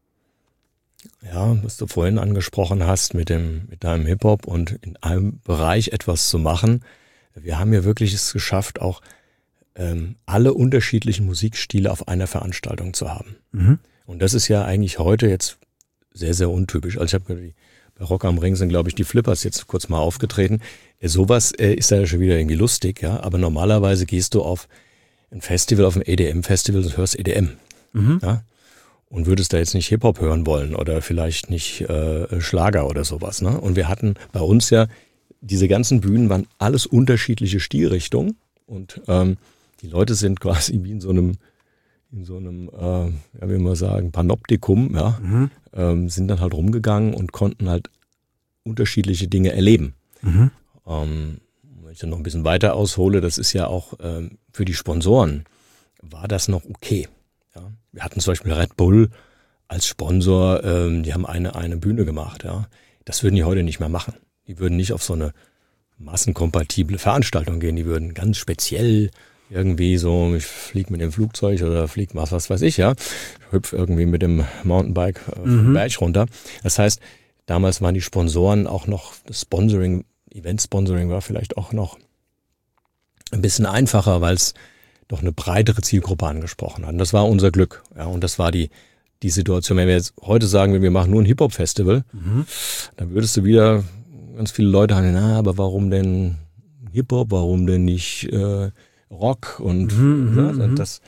ja, was du vorhin angesprochen hast mit dem, mit deinem Hip-Hop und in einem Bereich etwas zu machen. Wir haben ja wirklich es geschafft, auch ähm, alle unterschiedlichen Musikstile auf einer Veranstaltung zu haben. Mhm. Und das ist ja eigentlich heute jetzt sehr, sehr untypisch. Also ich habe die, bei Rock am Ring sind, glaube ich, die Flippers jetzt kurz mal aufgetreten. Äh, sowas äh, ist ja schon wieder irgendwie lustig, ja. Aber normalerweise gehst du auf ein Festival, auf ein E D M-Festival und hörst E D M. Mhm. Ja? Und würdest da jetzt nicht Hip-Hop hören wollen oder vielleicht nicht äh, Schlager oder sowas. Ne? Und wir hatten bei uns ja, diese ganzen Bühnen waren alles unterschiedliche Stilrichtungen und ähm, die Leute sind quasi wie in so einem, in so einem, äh, ja, wie man sagen, Panoptikum, ja, Mhm. ähm, sind dann halt rumgegangen und konnten halt unterschiedliche Dinge erleben. Mhm. Ähm, wenn ich dann noch ein bisschen weiter aushole, das ist ja auch ähm, für die Sponsoren war das noch okay. Ja. Wir hatten zum Beispiel Red Bull als Sponsor, ähm, die haben eine, eine Bühne gemacht. Ja. Das würden die heute nicht mehr machen. Die würden nicht auf so eine massenkompatible Veranstaltung gehen. Die würden ganz speziell irgendwie so, ich fliege mit dem Flugzeug oder fliege was, was weiß ich, ja, hüpf irgendwie mit dem Mountainbike äh, vom Mhm. Berg runter. Das heißt, damals waren die Sponsoren auch noch, das Sponsoring, Event-Sponsoring war vielleicht auch noch ein bisschen einfacher, weil es doch eine breitere Zielgruppe angesprochen hat. Und das war unser Glück. Ja, und das war die, die Situation. Wenn wir jetzt heute sagen, wir machen nur ein Hip-Hop-Festival, Mhm. dann würdest du wieder ganz viele Leute haben, na, aber warum denn Hip-Hop, warum denn nicht äh, Rock und Mhm, ja, mhm, das.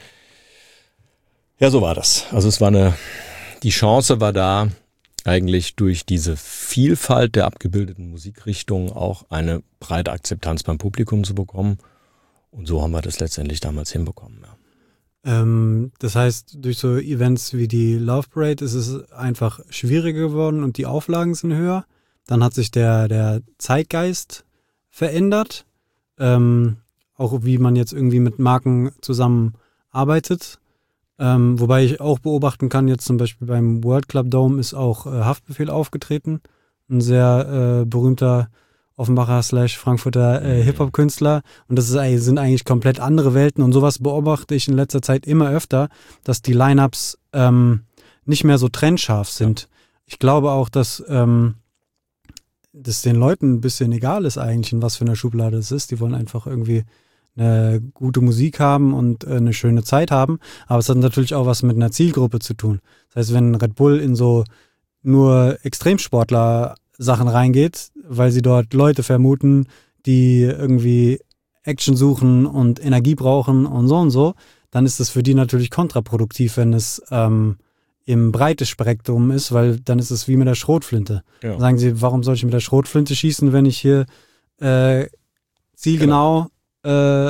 Ja, so war das. Also es war eine, die Chance war da, eigentlich durch diese Vielfalt der abgebildeten Musikrichtungen auch eine breite Akzeptanz beim Publikum zu bekommen. Und so haben wir das letztendlich damals hinbekommen. Ja. Ähm, das heißt, durch so Events wie die Love Parade ist es einfach schwieriger geworden und die Auflagen sind höher. Dann hat sich der, der Zeitgeist verändert. Ähm, auch wie man jetzt irgendwie mit Marken zusammenarbeitet. Ähm, wobei ich auch beobachten kann, jetzt zum Beispiel beim World Club Dome ist auch äh, Haftbefehl aufgetreten. Ein sehr äh, berühmter Offenbacher slash Frankfurter äh, Hip-Hop-Künstler. Und das ist, eigentlich- sind eigentlich komplett andere Welten. Und sowas beobachte ich in letzter Zeit immer öfter, dass die Lineups ähm, nicht mehr so trennscharf sind. Ich glaube auch, dass ähm, das den Leuten ein bisschen egal ist eigentlich, in was für einer Schublade es ist. Die wollen einfach irgendwie eine gute Musik haben und äh, eine schöne Zeit haben. Aber es hat natürlich auch was mit einer Zielgruppe zu tun. Das heißt, wenn Red Bull in so nur Extremsportler-Sachen reingeht, weil sie dort Leute vermuten, die irgendwie Action suchen und Energie brauchen und so und so, dann ist das für die natürlich kontraproduktiv, wenn es ähm, im breites Spektrum ist, weil dann ist es wie mit der Schrotflinte. Ja. Dann sagen sie, warum soll ich mit der Schrotflinte schießen, wenn ich hier äh, zielgenau äh,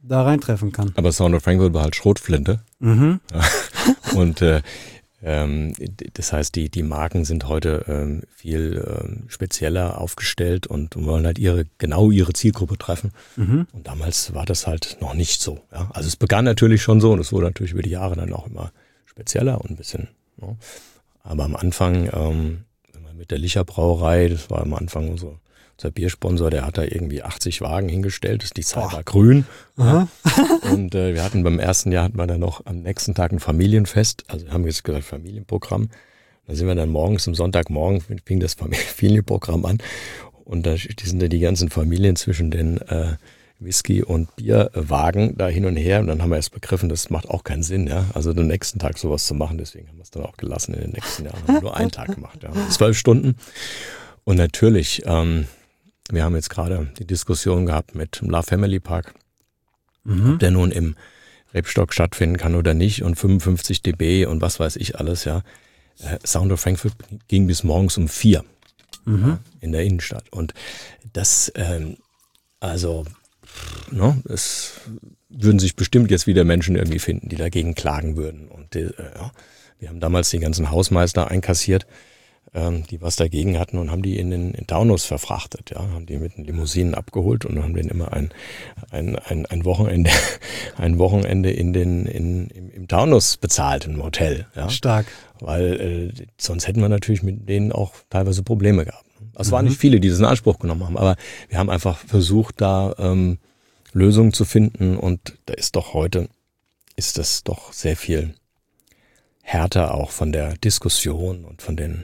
da reintreffen kann. Aber Sound of Frankfurt war halt Schrotflinte. Mhm. Und äh, ähm, das heißt, die, die Marken sind heute ähm, viel ähm, spezieller aufgestellt und wollen halt ihre genau ihre Zielgruppe treffen. Mhm. Und damals war das halt noch nicht so. Ja? Also es begann natürlich schon so und es wurde natürlich über die Jahre dann auch immer spezieller und ein bisschen. Ja? Aber am Anfang, ähm, wenn man mit der Licher Brauerei, das war am Anfang unser, unser Biersponsor, der hat da irgendwie achtzig Wagen hingestellt. Die Zahl war grün. Ja. Und äh, wir hatten beim ersten Jahr hatten wir dann noch am nächsten Tag ein Familienfest. Also haben wir jetzt gesagt Familienprogramm. Da sind wir dann morgens, am Sonntagmorgen fing das Familienprogramm an. Und da die sind dann die ganzen Familien zwischen den äh, Whisky- und Bierwagen da hin und her. Und dann haben wir erst begriffen, das macht auch keinen Sinn, ja. Also den nächsten Tag sowas zu machen. Deswegen haben wir es dann auch gelassen in den nächsten Jahren. Haben wir nur einen Tag gemacht, ja. Zwölf Stunden. Und natürlich, ähm, wir haben jetzt gerade die Diskussion gehabt mit dem Love Family Park, mhm. ob der nun im Rebstock stattfinden kann oder nicht und fünfundfünfzig Dezibel und was weiß ich alles, ja. Äh, Sound of Frankfurt ging bis morgens um vier mhm. ja, in der Innenstadt. Und das, ähm, also, ne, es würden sich bestimmt jetzt wieder Menschen irgendwie finden, die dagegen klagen würden. Und die, äh, ja, wir haben damals die ganzen Hausmeister einkassiert, die was dagegen hatten und haben die in den in Taunus verfrachtet, ja, haben die mit den Limousinen abgeholt und haben denen immer ein ein ein, ein Wochenende ein Wochenende in den in im, im Taunus bezahlt im Hotel, ja. Stark, weil äh, sonst hätten wir natürlich mit denen auch teilweise Probleme gehabt. Es mhm. waren nicht viele, die das in Anspruch genommen haben, aber wir haben einfach versucht, da ähm, Lösungen zu finden und da ist doch heute ist das doch sehr viel härter auch von der Diskussion und von den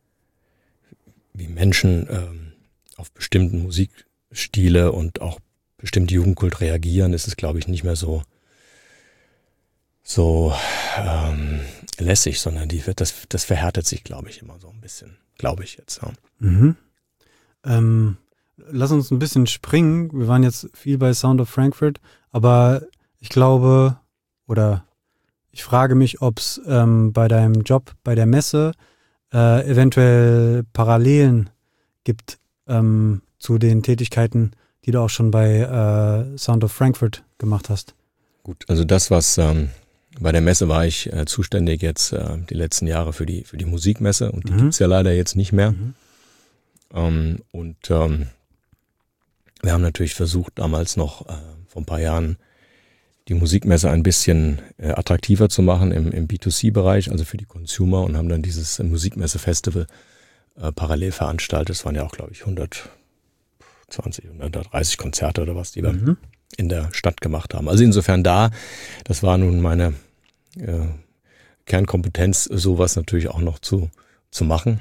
wie Menschen ähm, auf bestimmten Musikstile und auch bestimmte Jugendkult reagieren, ist es, glaube ich, nicht mehr so so ähm, lässig, sondern die wird das das verhärtet sich, glaube ich, immer so ein bisschen, glaube ich jetzt. Ja. Mhm. Ähm, lass uns ein bisschen springen. Wir waren jetzt viel bei Sound of Frankfurt, aber ich glaube oder ich frage mich, ob es ähm, bei deinem Job bei der Messe Äh, eventuell Parallelen gibt ähm, zu den Tätigkeiten, die du auch schon bei äh, Sound of Frankfurt gemacht hast. Gut, also das, was ähm, bei der Messe war ich äh, zuständig jetzt äh, die letzten Jahre für die für die Musikmesse und die mhm. gibt's ja leider jetzt nicht mehr. Mhm. Ähm, und ähm, wir haben natürlich versucht, damals noch äh, vor ein paar Jahren die Musikmesse ein bisschen äh, attraktiver zu machen im, im B zwei C-Bereich, also für die Consumer, und haben dann dieses äh, Musikmesse-Festival äh, parallel veranstaltet. Es waren ja auch, glaube ich, hundertzwanzig, hundertdreißig Konzerte oder was, die wir mhm. in der Stadt gemacht haben. Also insofern da, das war nun meine äh, Kernkompetenz, sowas natürlich auch noch zu, zu machen.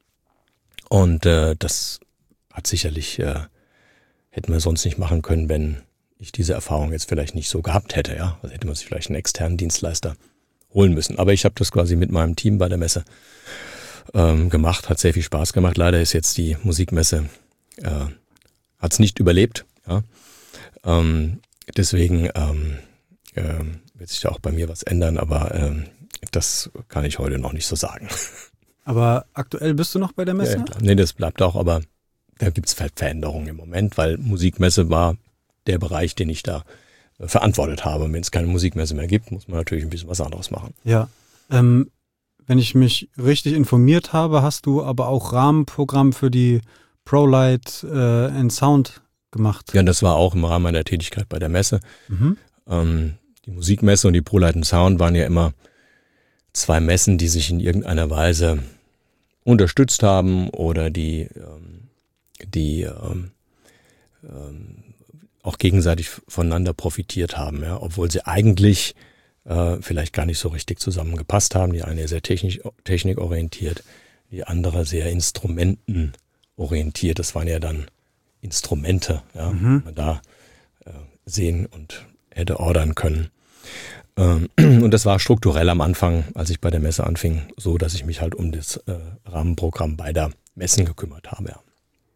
Und äh, das hat sicherlich, äh, hätten wir sonst nicht machen können, wenn ich diese Erfahrung jetzt vielleicht nicht so gehabt hätte, ja. Also hätte man sich vielleicht einen externen Dienstleister holen müssen. Aber ich habe das quasi mit meinem Team bei der Messe ähm, gemacht, hat sehr viel Spaß gemacht. Leider ist jetzt die Musikmesse, äh, hat es nicht überlebt, ja. Ähm, deswegen ähm, äh, wird sich da auch bei mir was ändern, aber ähm, das kann ich heute noch nicht so sagen. Aber aktuell bist du noch bei der Messe? Ja, klar. Nee, das bleibt auch, aber da gibt es Veränderungen im Moment, weil Musikmesse war der Bereich, den ich da äh, verantwortet habe. Und wenn es keine Musikmesse mehr gibt, muss man natürlich ein bisschen was anderes machen. Ja, ähm, wenn ich mich richtig informiert habe, hast du aber auch Rahmenprogramm für die ProLight äh, and Sound gemacht. Ja, das war auch im Rahmen meiner Tätigkeit bei der Messe. Mhm. Ähm, die Musikmesse und die ProLight and Sound waren ja immer zwei Messen, die sich in irgendeiner Weise unterstützt haben oder die, ähm, die ähm, ähm, auch gegenseitig voneinander profitiert haben, ja, obwohl sie eigentlich äh, vielleicht gar nicht so richtig zusammengepasst haben. Die eine sehr technisch, technikorientiert, die andere sehr instrumentenorientiert. Das waren ja dann Instrumente, ja, mhm. die man da äh, sehen und hätte ordern können. Ähm, und das war strukturell am Anfang, als ich bei der Messe anfing, so, dass ich mich halt um das äh, Rahmenprogramm beider Messen gekümmert habe. Ja.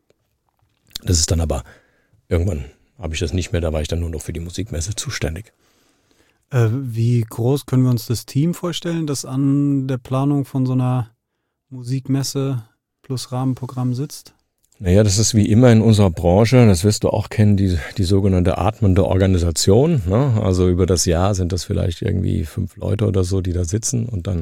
Das ist dann aber irgendwann habe ich das nicht mehr, da war ich dann nur noch für die Musikmesse zuständig. Äh, wie groß können wir uns das Team vorstellen, das an der Planung von so einer Musikmesse plus Rahmenprogramm sitzt? Naja, das ist wie immer in unserer Branche, das wirst du auch kennen, die, die sogenannte atmende Organisation. Ne? Also über das Jahr sind das vielleicht irgendwie fünf Leute oder so, die da sitzen und dann,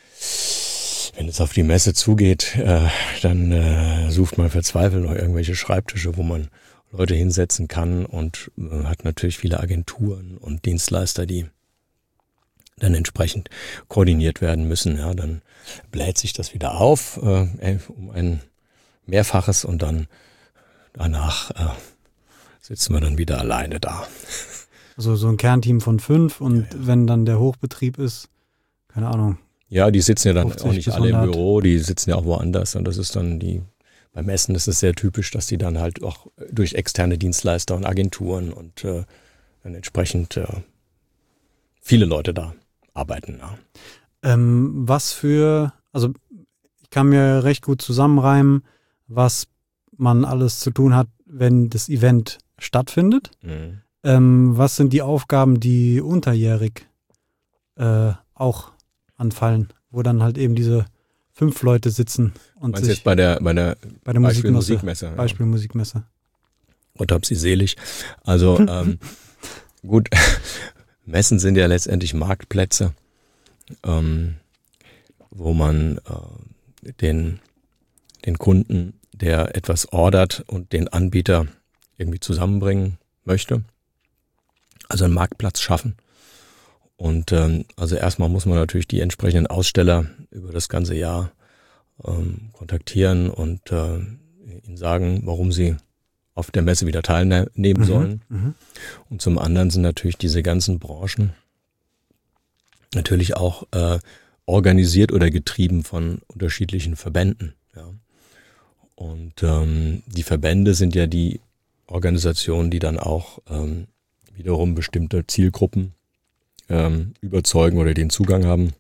wenn es auf die Messe zugeht, äh, dann äh, sucht man verzweifelt noch irgendwelche Schreibtische, wo man Leute hinsetzen kann und äh, hat natürlich viele Agenturen und Dienstleister, die dann entsprechend koordiniert werden müssen. Ja, dann bläht sich das wieder auf äh, um ein Mehrfaches und dann danach äh, sitzen wir dann wieder alleine da. Also so ein Kernteam von fünf und ja, ja. wenn dann der Hochbetrieb ist, keine Ahnung. Ja, die sitzen ja dann auch nicht alle hundert im Büro, die sitzen ja auch woanders und das ist dann die, beim Messen ist es sehr typisch, dass die dann halt auch durch externe Dienstleister und Agenturen und äh, dann entsprechend äh, viele Leute da arbeiten. Ja. Ähm, was für, also ich kann mir recht gut zusammenreimen, was man alles zu tun hat, wenn das Event stattfindet. Mhm. Ähm, was sind die Aufgaben, die unterjährig äh, auch anfallen, wo dann halt eben diese fünf Leute sitzen und Meinst du sich jetzt bei der, bei der bei der Beispiel Musikmesse, Musikmesse? Ja. Beispiel Musikmesse. Gott hab sie selig. Also ähm, gut, Messen sind ja letztendlich Marktplätze, ähm, wo man äh, den, den Kunden, der etwas ordert und den Anbieter irgendwie zusammenbringen möchte. Also einen Marktplatz schaffen. Und ähm, also erstmal muss man natürlich die entsprechenden Aussteller über das ganze Jahr ähm, kontaktieren und äh, ihnen sagen, warum sie auf der Messe wieder teilnehmen Mhm, sollen. mhm. Und zum anderen sind natürlich diese ganzen Branchen natürlich auch äh, organisiert oder getrieben von unterschiedlichen Verbänden. Ja. Und ähm, die Verbände sind ja die Organisationen, die dann auch ähm, wiederum bestimmte Zielgruppen ähm, überzeugen oder den Zugang haben,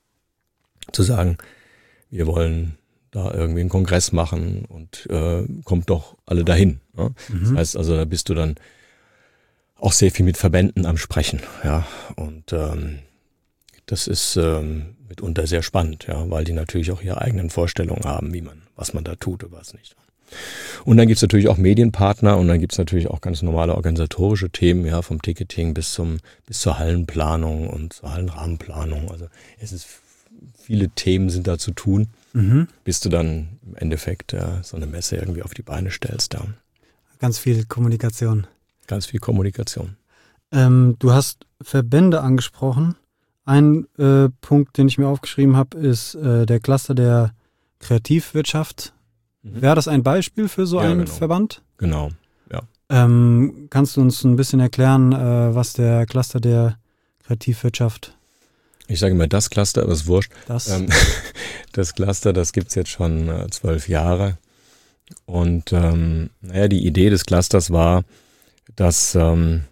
zu sagen, wir wollen da irgendwie einen Kongress machen und äh, kommt doch alle dahin. Ne? Mhm. Das heißt also, da bist du dann auch sehr viel mit Verbänden am Sprechen. Ja, und ähm, das ist ähm, mitunter sehr spannend, ja, weil die natürlich auch ihre eigenen Vorstellungen haben, wie man, was man da tut oder was nicht. Und dann gibt's natürlich auch Medienpartner und dann gibt's natürlich auch ganz normale organisatorische Themen, ja, vom Ticketing bis zum bis zur Hallenplanung und zur Hallenrahmenplanung. Also es ist viele Themen sind da zu tun, Mhm. bis du dann im Endeffekt äh, so eine Messe irgendwie auf die Beine stellst. Ja. Ganz viel Kommunikation. Ganz viel Kommunikation. Ähm, du hast Verbände angesprochen. Ein äh, Punkt, den ich mir aufgeschrieben habe, ist äh, der Cluster der Kreativwirtschaft. Mhm. Wäre das ein Beispiel für so Ja, einen genau. Verband? Genau, ja. Ähm, kannst du uns ein bisschen erklären, äh, was der Cluster der Kreativwirtschaft Ich sage immer das Cluster, aber ist wurscht. das? Ähm, das Cluster, das gibt's jetzt schon äh, zwölf Jahre. Und ähm, naja, die Idee des Clusters war, dass ähm,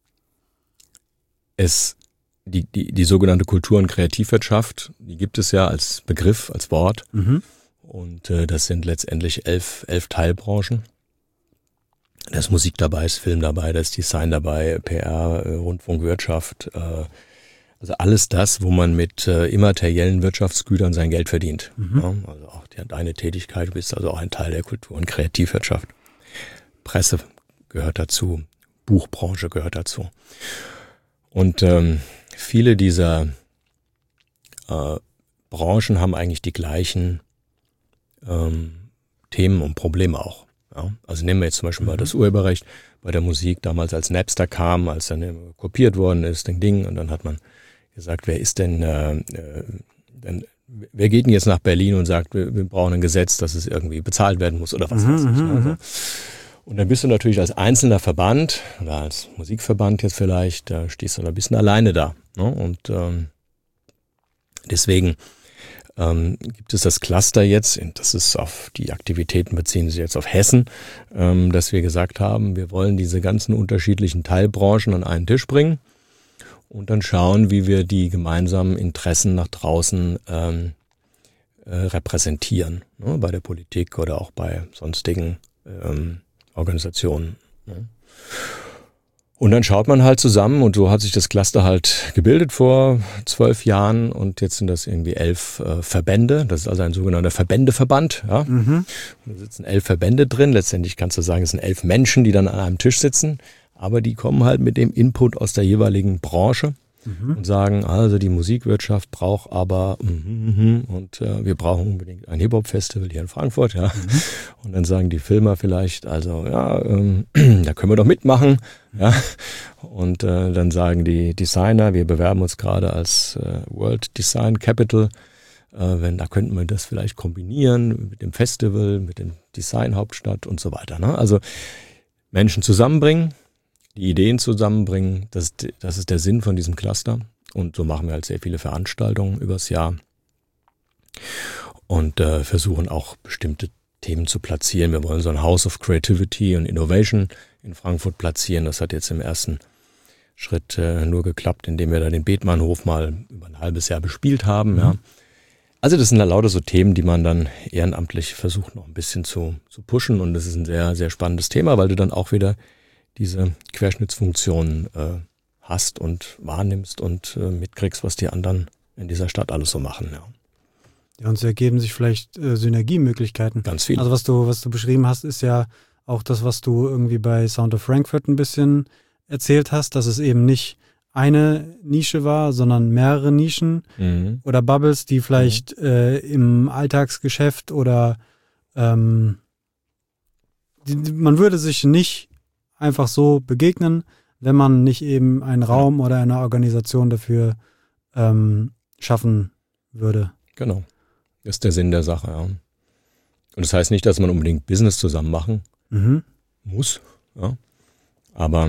es die, die, die sogenannte Kultur- und Kreativwirtschaft, die gibt es ja als Begriff, als Wort. Mhm. Und äh, das sind letztendlich elf, elf Teilbranchen. Da ist Musik dabei, ist Film dabei, da ist Design dabei, P R, äh, Rundfunkwirtschaft, äh, also alles das, wo man mit äh, immateriellen Wirtschaftsgütern sein Geld verdient. Mhm. Ja, also auch die, deine Tätigkeit, du bist also auch ein Teil der Kultur- und Kreativwirtschaft. Presse gehört dazu, Buchbranche gehört dazu. Und ähm, viele dieser äh, Branchen haben eigentlich die gleichen ähm, Themen und Probleme auch. Ja? Also nehmen wir jetzt zum Beispiel Mhm. mal das Urheberrecht bei der Musik, damals als Napster kam, als dann kopiert worden ist, den Ding, und dann hat man gesagt, wer ist denn, äh, äh, denn wer geht denn jetzt nach Berlin und sagt, wir, wir brauchen ein Gesetz, dass es irgendwie bezahlt werden muss oder was Mhm, weiß ich. mhm, Ne? Also, mhm. und dann bist du natürlich als einzelner Verband oder als Musikverband jetzt vielleicht, da stehst du da ein bisschen alleine da. Ne? Und ähm, deswegen ähm, gibt es das Cluster jetzt, das ist auf die Aktivitäten beziehen sich jetzt auf Hessen, ähm, dass wir gesagt haben, wir wollen diese ganzen unterschiedlichen Teilbranchen an einen Tisch bringen und dann schauen, wie wir die gemeinsamen Interessen nach draußen ähm, äh, repräsentieren, ne? Bei der Politik oder auch bei sonstigen ähm, Organisationen. Ne? Und dann schaut man halt zusammen und so hat sich das Cluster halt gebildet vor zwölf Jahren und jetzt sind das irgendwie elf äh, Verbände. Das ist also ein sogenannter Verbändeverband. Ja. Mhm. Und da sitzen elf Verbände drin. Letztendlich kannst du sagen, es sind elf Menschen, die dann an einem Tisch sitzen. Aber die kommen halt mit dem Input aus der jeweiligen Branche mhm. und sagen, also die Musikwirtschaft braucht aber mm, mm, und äh, wir brauchen unbedingt ein Hip-Hop-Festival hier in Frankfurt. Ja. Mhm. Und dann sagen die Filmer vielleicht, also ja, ähm, da können wir doch mitmachen. Ja. Und äh, dann sagen die Designer, wir bewerben uns gerade als äh, World Design Capital. Äh, wenn, da könnten wir das vielleicht kombinieren mit dem Festival, mit dem Design-Hauptstadt und so weiter. Ne? Also Menschen zusammenbringen, die Ideen zusammenbringen, das, das ist der Sinn von diesem Cluster. Und so machen wir halt sehr viele Veranstaltungen übers Jahr und äh, versuchen auch bestimmte Themen zu platzieren. Wir wollen so ein House of Creativity und Innovation in Frankfurt platzieren. Das hat jetzt im ersten Schritt äh, nur geklappt, indem wir da den Bethmannhof mal über ein halbes Jahr bespielt haben. Mhm. Ja. Also das sind da lauter so Themen, die man dann ehrenamtlich versucht noch ein bisschen zu, zu pushen. Und das ist ein sehr, sehr spannendes Thema, weil du dann auch wieder diese Querschnittsfunktion äh, hast und wahrnimmst und äh, mitkriegst, was die anderen in dieser Stadt alles so machen. Ja, ja und so ergeben sich vielleicht äh, Synergiemöglichkeiten. Ganz viel. Also was du, was du beschrieben hast, ist ja auch das, was du irgendwie bei Sound of Frankfurt ein bisschen erzählt hast, dass es eben nicht eine Nische war, sondern mehrere Nischen mhm. oder Bubbles, die vielleicht mhm. äh, im Alltagsgeschäft oder ähm, die, man würde sich nicht einfach so begegnen, wenn man nicht eben einen Raum oder eine Organisation dafür ähm, schaffen würde. Genau. Das ist der Sinn der Sache, ja. Und das heißt nicht, dass man unbedingt Business zusammen machen mhm. muss, ja. Aber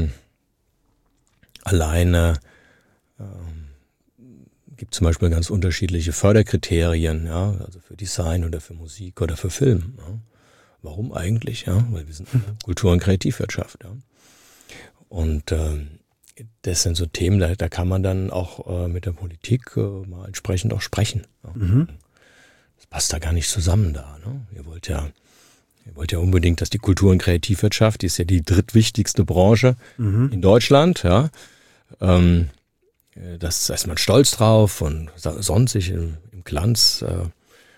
alleine ähm, gibt es zum Beispiel ganz unterschiedliche Förderkriterien, ja, also für Design oder für Musik oder für Film. Ja. Warum eigentlich? Ja, weil wir sind eine Kultur- und Kreativwirtschaft. Ja. Und ähm, das sind so Themen, da, da kann man dann auch äh, mit der Politik äh, mal entsprechend auch sprechen. Ja. Mhm. Das passt da gar nicht zusammen da. Ne? Ihr wollt ja, ihr wollt ja unbedingt, dass die Kultur- und Kreativwirtschaft, die ist ja die drittwichtigste Branche mhm. in Deutschland, ja. Ähm, das, da ist man stolz drauf und sonnt sich im, im Glanz. Äh,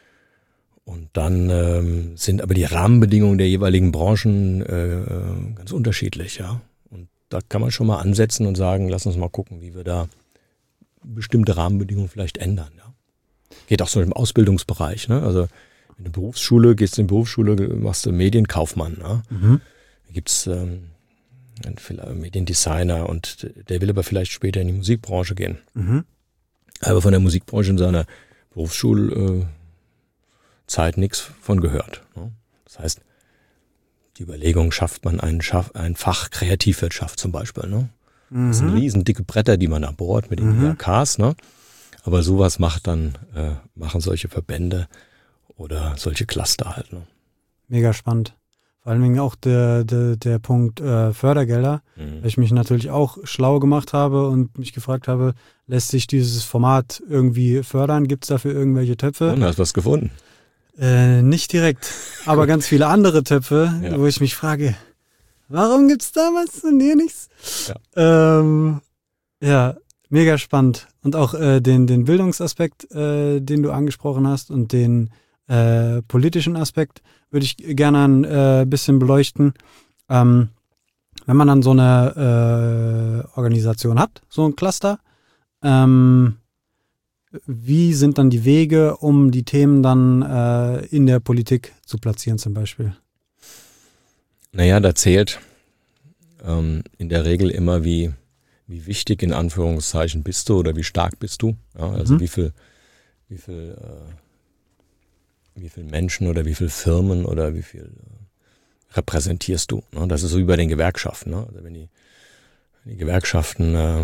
und dann ähm, sind aber die Rahmenbedingungen der jeweiligen Branchen äh, ganz unterschiedlich, ja. Und da kann man schon mal ansetzen und sagen, lass uns mal gucken, wie wir da bestimmte Rahmenbedingungen vielleicht ändern, ja. Geht auch so im Ausbildungsbereich, ne? Also in der Berufsschule, gehst du in die Berufsschule, machst du Medienkaufmann, ne? Mhm. Da gibt's ähm, einen Mediendesigner und der will aber vielleicht später in die Musikbranche gehen. Mhm. Aber von der Musikbranche in seiner Berufsschulzeit äh, nichts von gehört. Ne? Das heißt, die Überlegung, schafft man einen Schaff, ein Fach Kreativwirtschaft zum Beispiel. Ne? Mhm. Das sind riesen dicke Bretter, die man da bohrt mit den mhm. I H Ks. Ne? Aber sowas macht dann, äh, machen solche Verbände oder solche Cluster halt. Ne? Mega spannend. Vor allen Dingen auch der, der, der Punkt äh, Fördergelder, mhm. weil ich mich natürlich auch schlau gemacht habe und mich gefragt habe, lässt sich dieses Format irgendwie fördern? Gibt es dafür irgendwelche Töpfe? Und hast du was gefunden? Äh, nicht direkt, aber ganz viele andere Töpfe, ja. wo ich mich frage, warum gibt es da was und hier nichts? Ja, ähm, ja mega spannend. Und auch äh, den, den Bildungsaspekt, äh, den du angesprochen hast und den äh, politischen Aspekt würde ich gerne ein äh, bisschen beleuchten. Ähm, wenn man dann so eine äh, Organisation hat, so ein Cluster, ähm, wie sind dann die Wege, um die Themen dann äh, in der Politik zu platzieren zum Beispiel? Naja, da zählt ähm, in der Regel immer, wie, wie wichtig in Anführungszeichen bist du oder wie stark bist du. Ja, also mhm. wie viel, wie viel äh, wie viele Menschen oder wie viele Firmen oder wie viel äh, repräsentierst du. Ne? Das ist so wie bei den Gewerkschaften. Ne? Also wenn die, wenn die Gewerkschaften äh,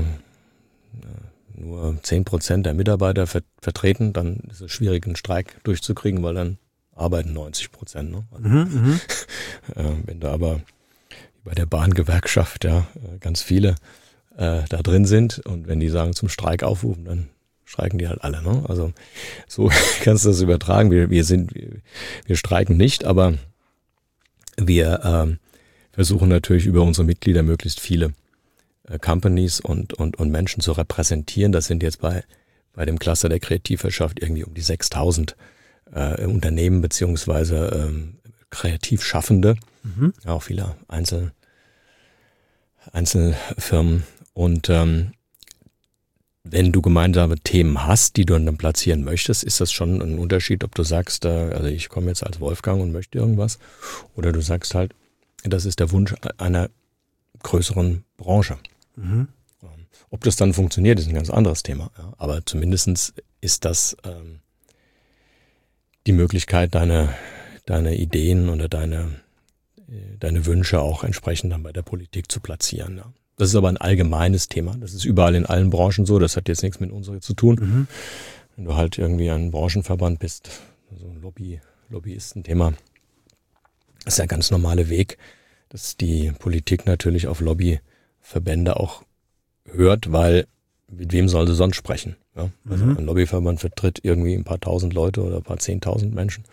nur zehn Prozent der Mitarbeiter ver- vertreten, dann ist es schwierig, einen Streik durchzukriegen, weil dann arbeiten neunzig Prozent. Ne? Also, mhm, äh, wenn da aber bei der Bahngewerkschaft ja ganz viele äh, da drin sind und wenn die sagen zum Streik aufrufen, dann streiken die halt alle, ne? Also so kannst du das übertragen. Wir, wir sind, wir, wir streiken nicht, aber wir ähm, versuchen natürlich über unsere Mitglieder möglichst viele äh, Companies und, und, und Menschen zu repräsentieren. Das sind jetzt bei, bei dem Cluster der Kreativwirtschaft irgendwie um die sechstausend äh, Unternehmen beziehungsweise ähm, Kreativschaffende, mhm. ja, auch viele Einzel, Einzelfirmen. Und ähm, wenn du gemeinsame Themen hast, die du dann platzieren möchtest, ist das schon ein Unterschied, ob du sagst, äh, also ich komme jetzt als Wolfgang und möchte irgendwas, oder du sagst halt, das ist der Wunsch einer größeren Branche. Mhm. Ob das dann funktioniert, ist ein ganz anderes Thema. Ja. Aber zumindest ist das ähm, die Möglichkeit, deine deine Ideen oder deine, deine Wünsche auch entsprechend dann bei der Politik zu platzieren. Ja. Das ist aber ein allgemeines Thema. Das ist überall in allen Branchen so. Das hat jetzt nichts mit unserer zu tun. Mhm. Wenn du halt irgendwie ein Branchenverband bist, so ein Lobby, Lobbyistenthema, ist der ganz normale Weg, dass die Politik natürlich auf Lobbyverbände auch hört, weil mit wem soll sie sonst sprechen? Ja? Also mhm. ein Lobbyverband vertritt irgendwie ein paar tausend Leute oder ein paar zehntausend Menschen.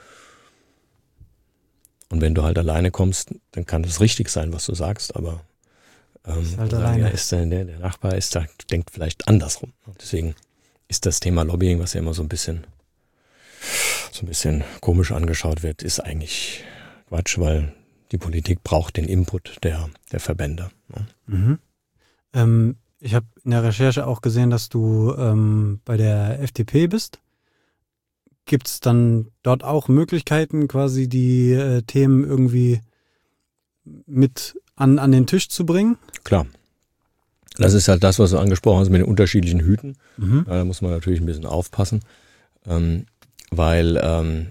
Und wenn du halt alleine kommst, dann kann es richtig sein, was du sagst, aber ähm, ist halt sagen, ja, ist der, der Nachbar ist da, denkt vielleicht andersrum. Deswegen ist das Thema Lobbying, was ja immer so ein bisschen so ein bisschen komisch angeschaut wird, ist eigentlich Quatsch, weil die Politik braucht den Input der, der Verbände. Ne? Mhm. Ähm, ich habe in der Recherche auch gesehen, dass du ähm, bei der F D P bist. Gibt es dann dort auch Möglichkeiten, quasi die äh, Themen irgendwie mit an, an den Tisch zu bringen? Klar. Das ist halt das, was du angesprochen hast mit den unterschiedlichen Hüten. Mhm. Da muss man natürlich ein bisschen aufpassen, ähm, weil ähm,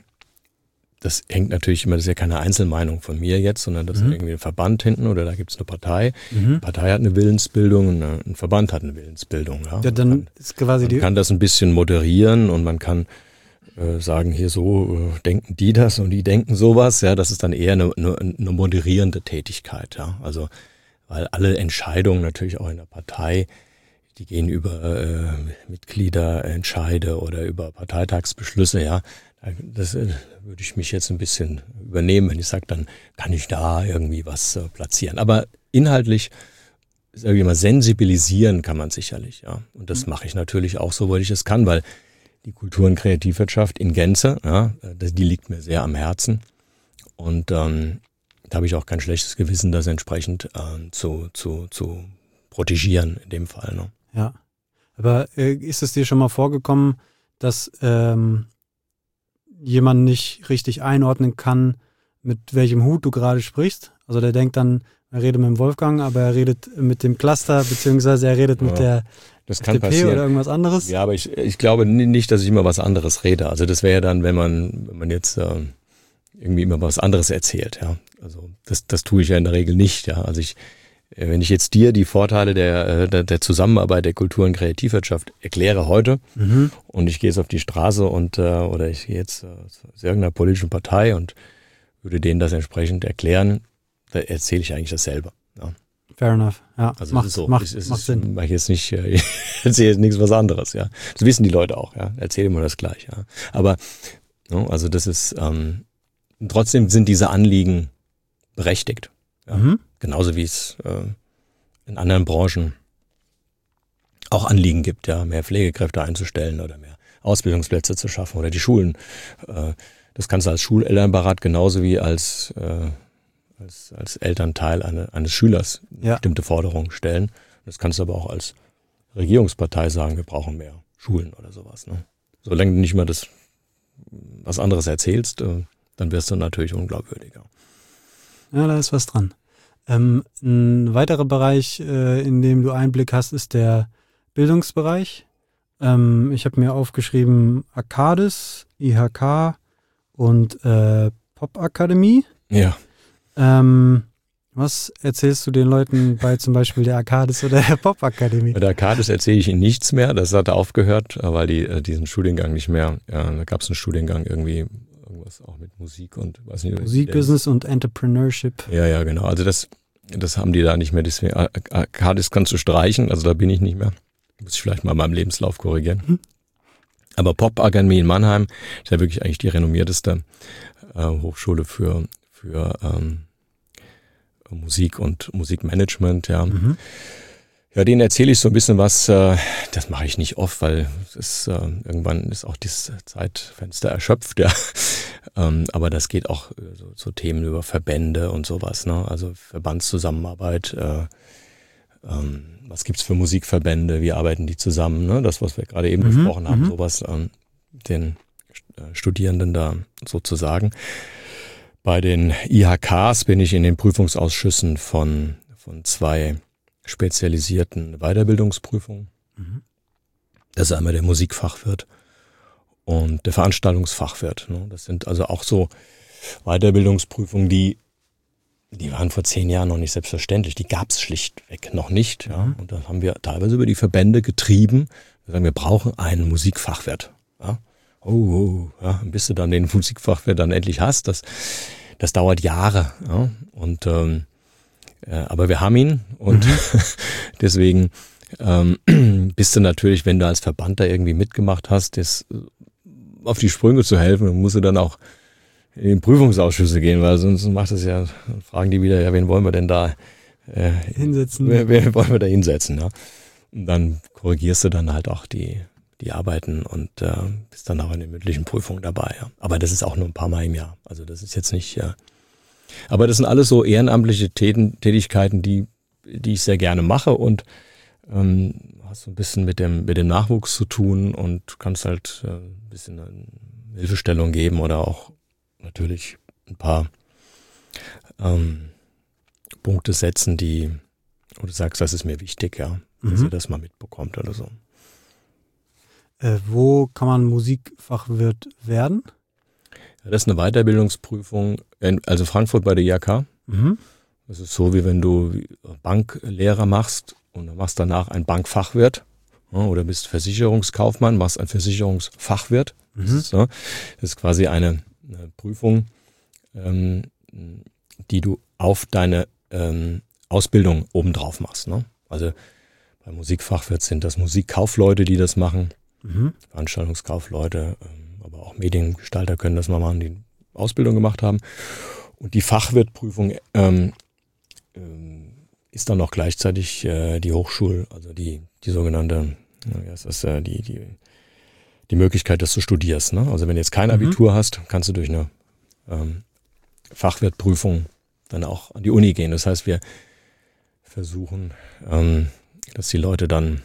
das hängt natürlich immer, das ist ja keine Einzelmeinung von mir jetzt, sondern das mhm. ist irgendwie ein Verband hinten oder da gibt es eine Partei. Mhm. Eine Partei hat eine Willensbildung und ein Verband hat eine Willensbildung. Ja, ja dann man kann, ist quasi man die kann das ein bisschen moderieren und man kann sagen, hier so äh, denken die das und die denken sowas, ja, das ist dann eher eine, eine, eine moderierende Tätigkeit, ja, also weil alle Entscheidungen natürlich auch in der Partei, die gehen über äh, Mitgliederentscheide oder über Parteitagsbeschlüsse, ja, das äh, würde ich mich jetzt ein bisschen übernehmen, wenn ich sage, dann kann ich da irgendwie was äh, platzieren, aber inhaltlich sage ich mal, sensibilisieren kann man sicherlich, ja, und das mhm. mache ich natürlich auch, soweit ich es kann, weil die Kultur- und Kreativwirtschaft in Gänze, ja, die liegt mir sehr am Herzen und ähm, da habe ich auch kein schlechtes Gewissen, das entsprechend äh, zu, zu, zu protegieren in dem Fall. Ne? Ja, aber äh, ist es dir schon mal vorgekommen, dass ähm, jemand nicht richtig einordnen kann, mit welchem Hut du gerade sprichst? Also der denkt dann, er redet mit dem Wolfgang, aber er redet mit dem Cluster, beziehungsweise er redet mit ja. der Das kann F D P passieren. Oder irgendwas anderes? Ja, aber ich, ich glaube nicht, dass ich immer was anderes rede. Also das wäre ja dann, wenn man, wenn man jetzt äh, irgendwie immer was anderes erzählt. Ja, also das, das tue ich ja in der Regel nicht. Ja, also ich, wenn ich jetzt dir die Vorteile der, der, der Zusammenarbeit der Kultur- und Kreativwirtschaft erkläre heute mhm. und ich gehe jetzt auf die Straße und äh, oder ich gehe jetzt äh, zu irgendeiner politischen Partei und würde denen das entsprechend erklären, da erzähle ich eigentlich dasselbe. Ja. Fair enough, ja. Also macht, es ist so. macht, es, es macht ist, Sinn. Mach ich jetzt nicht, ich erzähle jetzt nichts was anderes, ja. Das wissen die Leute auch, ja. Erzähle immer das gleich, ja. Aber, no, also das ist, ähm, trotzdem sind diese Anliegen berechtigt. Ja. Mhm. Genauso wie es äh, in anderen Branchen auch Anliegen gibt, ja, mehr Pflegekräfte einzustellen oder mehr Ausbildungsplätze zu schaffen oder die Schulen. Äh, das kannst du als Schulelternbeirat genauso wie als äh, Als, als Elternteil eine, eines Schülers ja. bestimmte Forderungen stellen. Das kannst du aber auch als Regierungspartei sagen, wir brauchen mehr Schulen oder sowas. Ne? Solange du nicht mal das was anderes erzählst, äh, dann wirst du natürlich unglaubwürdiger. Ja, da ist was dran. Ähm, ein weiterer Bereich, äh, in dem du Einblick hast, ist der Bildungsbereich. Ähm, ich habe mir aufgeschrieben Arcadis, I H K und äh, Popakademie. Ja. Ähm, was erzählst du den Leuten bei zum Beispiel der Arcadis oder der Popakademie? Bei der Arcadis erzähle ich ihnen nichts mehr. Das hat aufgehört, weil die äh, diesen Studiengang nicht mehr, ja, da gab es einen Studiengang irgendwie, irgendwas auch mit Musik und weiß nicht. Musikbusiness und Entrepreneurship. Ja, ja, genau. Also das, das haben die da nicht mehr. Deswegen, Arcadis kannst du streichen, also da bin ich nicht mehr. Muss ich vielleicht mal in meinem Lebenslauf korrigieren. Hm. Aber Popakademie in Mannheim ist ja wirklich eigentlich die renommierteste äh, Hochschule für für ähm, Musik und Musikmanagement, ja. Mhm. Ja, denen erzähle ich so ein bisschen was. Äh, das mache ich nicht oft, weil es ist, äh, irgendwann ist auch dieses Zeitfenster erschöpft. Ja. ähm, aber das geht auch äh, so, so Themen über Verbände und sowas. Ne? Also Verbandszusammenarbeit. Äh, ähm, was gibt's für Musikverbände? Wie arbeiten die zusammen? Ne? Das, was wir gerade eben Mhm, besprochen haben, mhm. sowas ähm, den äh, Studierenden da sozusagen. Bei den I H Ks bin ich in den Prüfungsausschüssen von von zwei spezialisierten Weiterbildungsprüfungen. Mhm. Das ist einmal der Musikfachwirt und der Veranstaltungsfachwirt. Ne? Das sind also auch so Weiterbildungsprüfungen, die die waren vor zehn Jahren noch nicht selbstverständlich. Die gab es schlichtweg noch nicht. Ja? Mhm. Und dann haben wir teilweise über die Verbände getrieben. Wir sagen, wir brauchen einen Musikfachwirt. Ja? Oh, oh, ja, bis du dann den Musikfachwirt dann endlich hast, das, das dauert Jahre. Ja? Und ähm, äh, aber wir haben ihn und Mhm. deswegen ähm, bist du natürlich, wenn du als Verband da irgendwie mitgemacht hast, das äh, auf die Sprünge zu helfen, dann musst du dann auch in die Prüfungsausschüsse gehen, weil sonst macht es ja, dann fragen die wieder, ja, wen wollen wir denn da äh, Hinsetzen. wer, wer wollen wir da hinsetzen? Ja? Und dann korrigierst du dann halt auch die die Arbeiten und äh, bist dann auch in den mündlichen Prüfungen dabei. Ja. Aber das ist auch nur ein paar Mal im Jahr. Also das ist jetzt nicht, ja. Aber das sind alles so ehrenamtliche Täten, Tätigkeiten, die die ich sehr gerne mache und ähm, hast so ein bisschen mit dem mit dem Nachwuchs zu tun und kannst halt äh, ein bisschen eine Hilfestellung geben oder auch natürlich ein paar ähm, Punkte setzen, die, wo du sagst, das ist mir wichtig, ja, dass Mhm. ihr das mal mitbekommt oder so. Äh, wo kann man Musikfachwirt werden? Ja, das ist eine Weiterbildungsprüfung, in, also Frankfurt bei der I H K. Mhm. Das ist so, wie wenn du Banklehrer machst und dann machst danach einen Bankfachwirt, ja, oder bist Versicherungskaufmann, machst einen Versicherungsfachwirt. Das Mhm. ist, ja, das ist quasi eine, eine Prüfung, ähm, die du auf deine ähm, Ausbildung obendrauf machst. Ne? Also bei Musikfachwirt sind das Musikkaufleute, die das machen, Mhm. Veranstaltungskaufleute, ähm, aber auch Mediengestalter können das mal machen, die Ausbildung gemacht haben. Und die Fachwirtprüfung ähm, ähm, ist dann auch gleichzeitig äh, die Hochschul, also die die sogenannte, ja, das ist äh, die die die Möglichkeit, dass du studierst. Ne? Also wenn du jetzt kein Mhm. Abitur hast, kannst du durch eine ähm, Fachwirtprüfung dann auch an die Uni gehen. Das heißt, wir versuchen, ähm, dass die Leute dann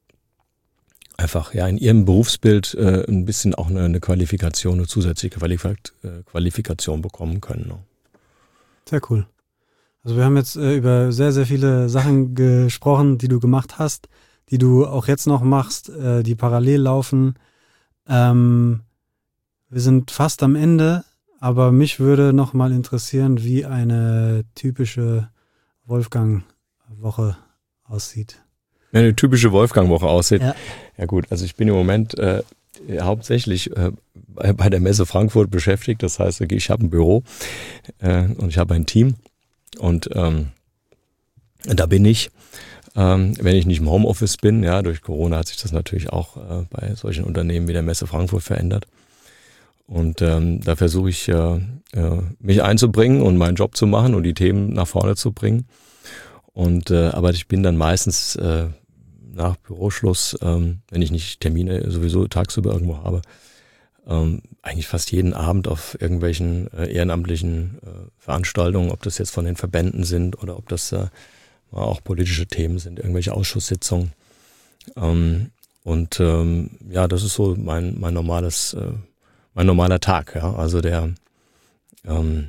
einfach ja in ihrem Berufsbild äh, ein bisschen auch eine, eine Qualifikation, eine zusätzliche Qualifik äh, Qualifikation bekommen können. Ne? Sehr cool. Also wir haben jetzt äh, über sehr, sehr viele Sachen gesprochen, die du gemacht hast, die du auch jetzt noch machst, äh, die parallel laufen. Ähm, wir sind fast am Ende, aber mich würde noch mal interessieren, wie eine typische Wolfgang-Woche aussieht. Ja, eine typische Wolfgang-Woche aussieht. Ja. Ja gut, also ich bin im Moment äh, hauptsächlich äh, bei, bei der Messe Frankfurt beschäftigt. Das heißt, ich habe ein Büro äh, und ich habe ein Team und ähm, da bin ich. Ähm, wenn ich nicht im Homeoffice bin, ja, durch Corona hat sich das natürlich auch äh, bei solchen Unternehmen wie der Messe Frankfurt verändert. Und ähm, da versuche ich äh, äh, mich einzubringen und meinen Job zu machen und die Themen nach vorne zu bringen. Und äh, aber ich bin dann meistens äh, nach Büroschluss, ähm, wenn ich nicht Termine sowieso tagsüber irgendwo habe, ähm, eigentlich fast jeden Abend auf irgendwelchen äh, ehrenamtlichen äh, Veranstaltungen, ob das jetzt von den Verbänden sind oder ob das äh, auch politische Themen sind, irgendwelche Ausschusssitzungen. Ähm, und ähm, ja, das ist so mein mein normales äh, mein normaler Tag. Ja, also der ähm,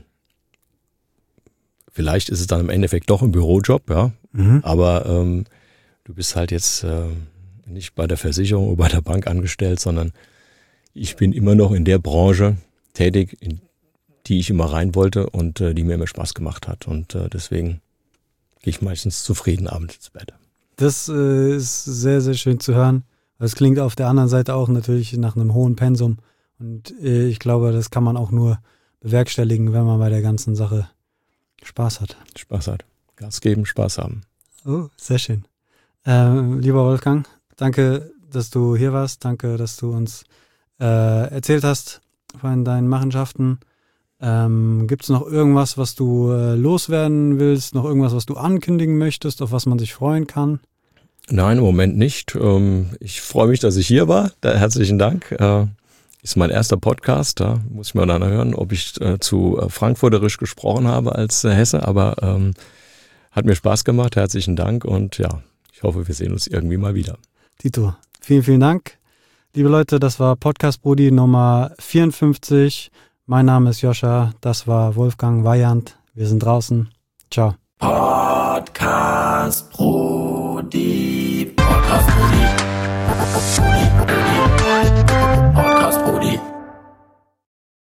vielleicht ist es dann im Endeffekt doch ein Bürojob, ja, Mhm. aber ähm, du bist halt jetzt äh, nicht bei der Versicherung oder bei der Bank angestellt, sondern ich bin immer noch in der Branche tätig, in die ich immer rein wollte und äh, die mir immer Spaß gemacht hat. Und äh, deswegen gehe ich meistens zufrieden abends ins Bett. Das äh, ist sehr, sehr schön zu hören. Es klingt auf der anderen Seite auch natürlich nach einem hohen Pensum. Und äh, ich glaube, das kann man auch nur bewerkstelligen, wenn man bei der ganzen Sache Spaß hat. Spaß hat. Gas geben, Spaß haben. Oh, sehr schön. Ähm, lieber Wolfgang, danke, dass du hier warst. Danke, dass du uns äh, erzählt hast von deinen Machenschaften. Ähm, gibt es noch irgendwas, was du äh, loswerden willst? Noch irgendwas, was du ankündigen möchtest, auf was man sich freuen kann? Nein, im Moment nicht. Ähm, ich freue mich, dass ich hier war. Da, herzlichen Dank. Äh, ist mein erster Podcast. Da muss ich mal dann hören, ob ich äh, zu äh, Frankfurterisch gesprochen habe als äh, Hesse. Aber ähm, hat mir Spaß gemacht. Herzlichen Dank. Und ja, ich hoffe, wir sehen uns irgendwie mal wieder. Tito, vielen, vielen Dank. Liebe Leute, das war Podcast Brudi Nummer vierundfünfzig. Mein Name ist Joscha. Das war Wolfgang Weyand. Wir sind draußen. Ciao. Podcast Brudi. Podcast Brudi.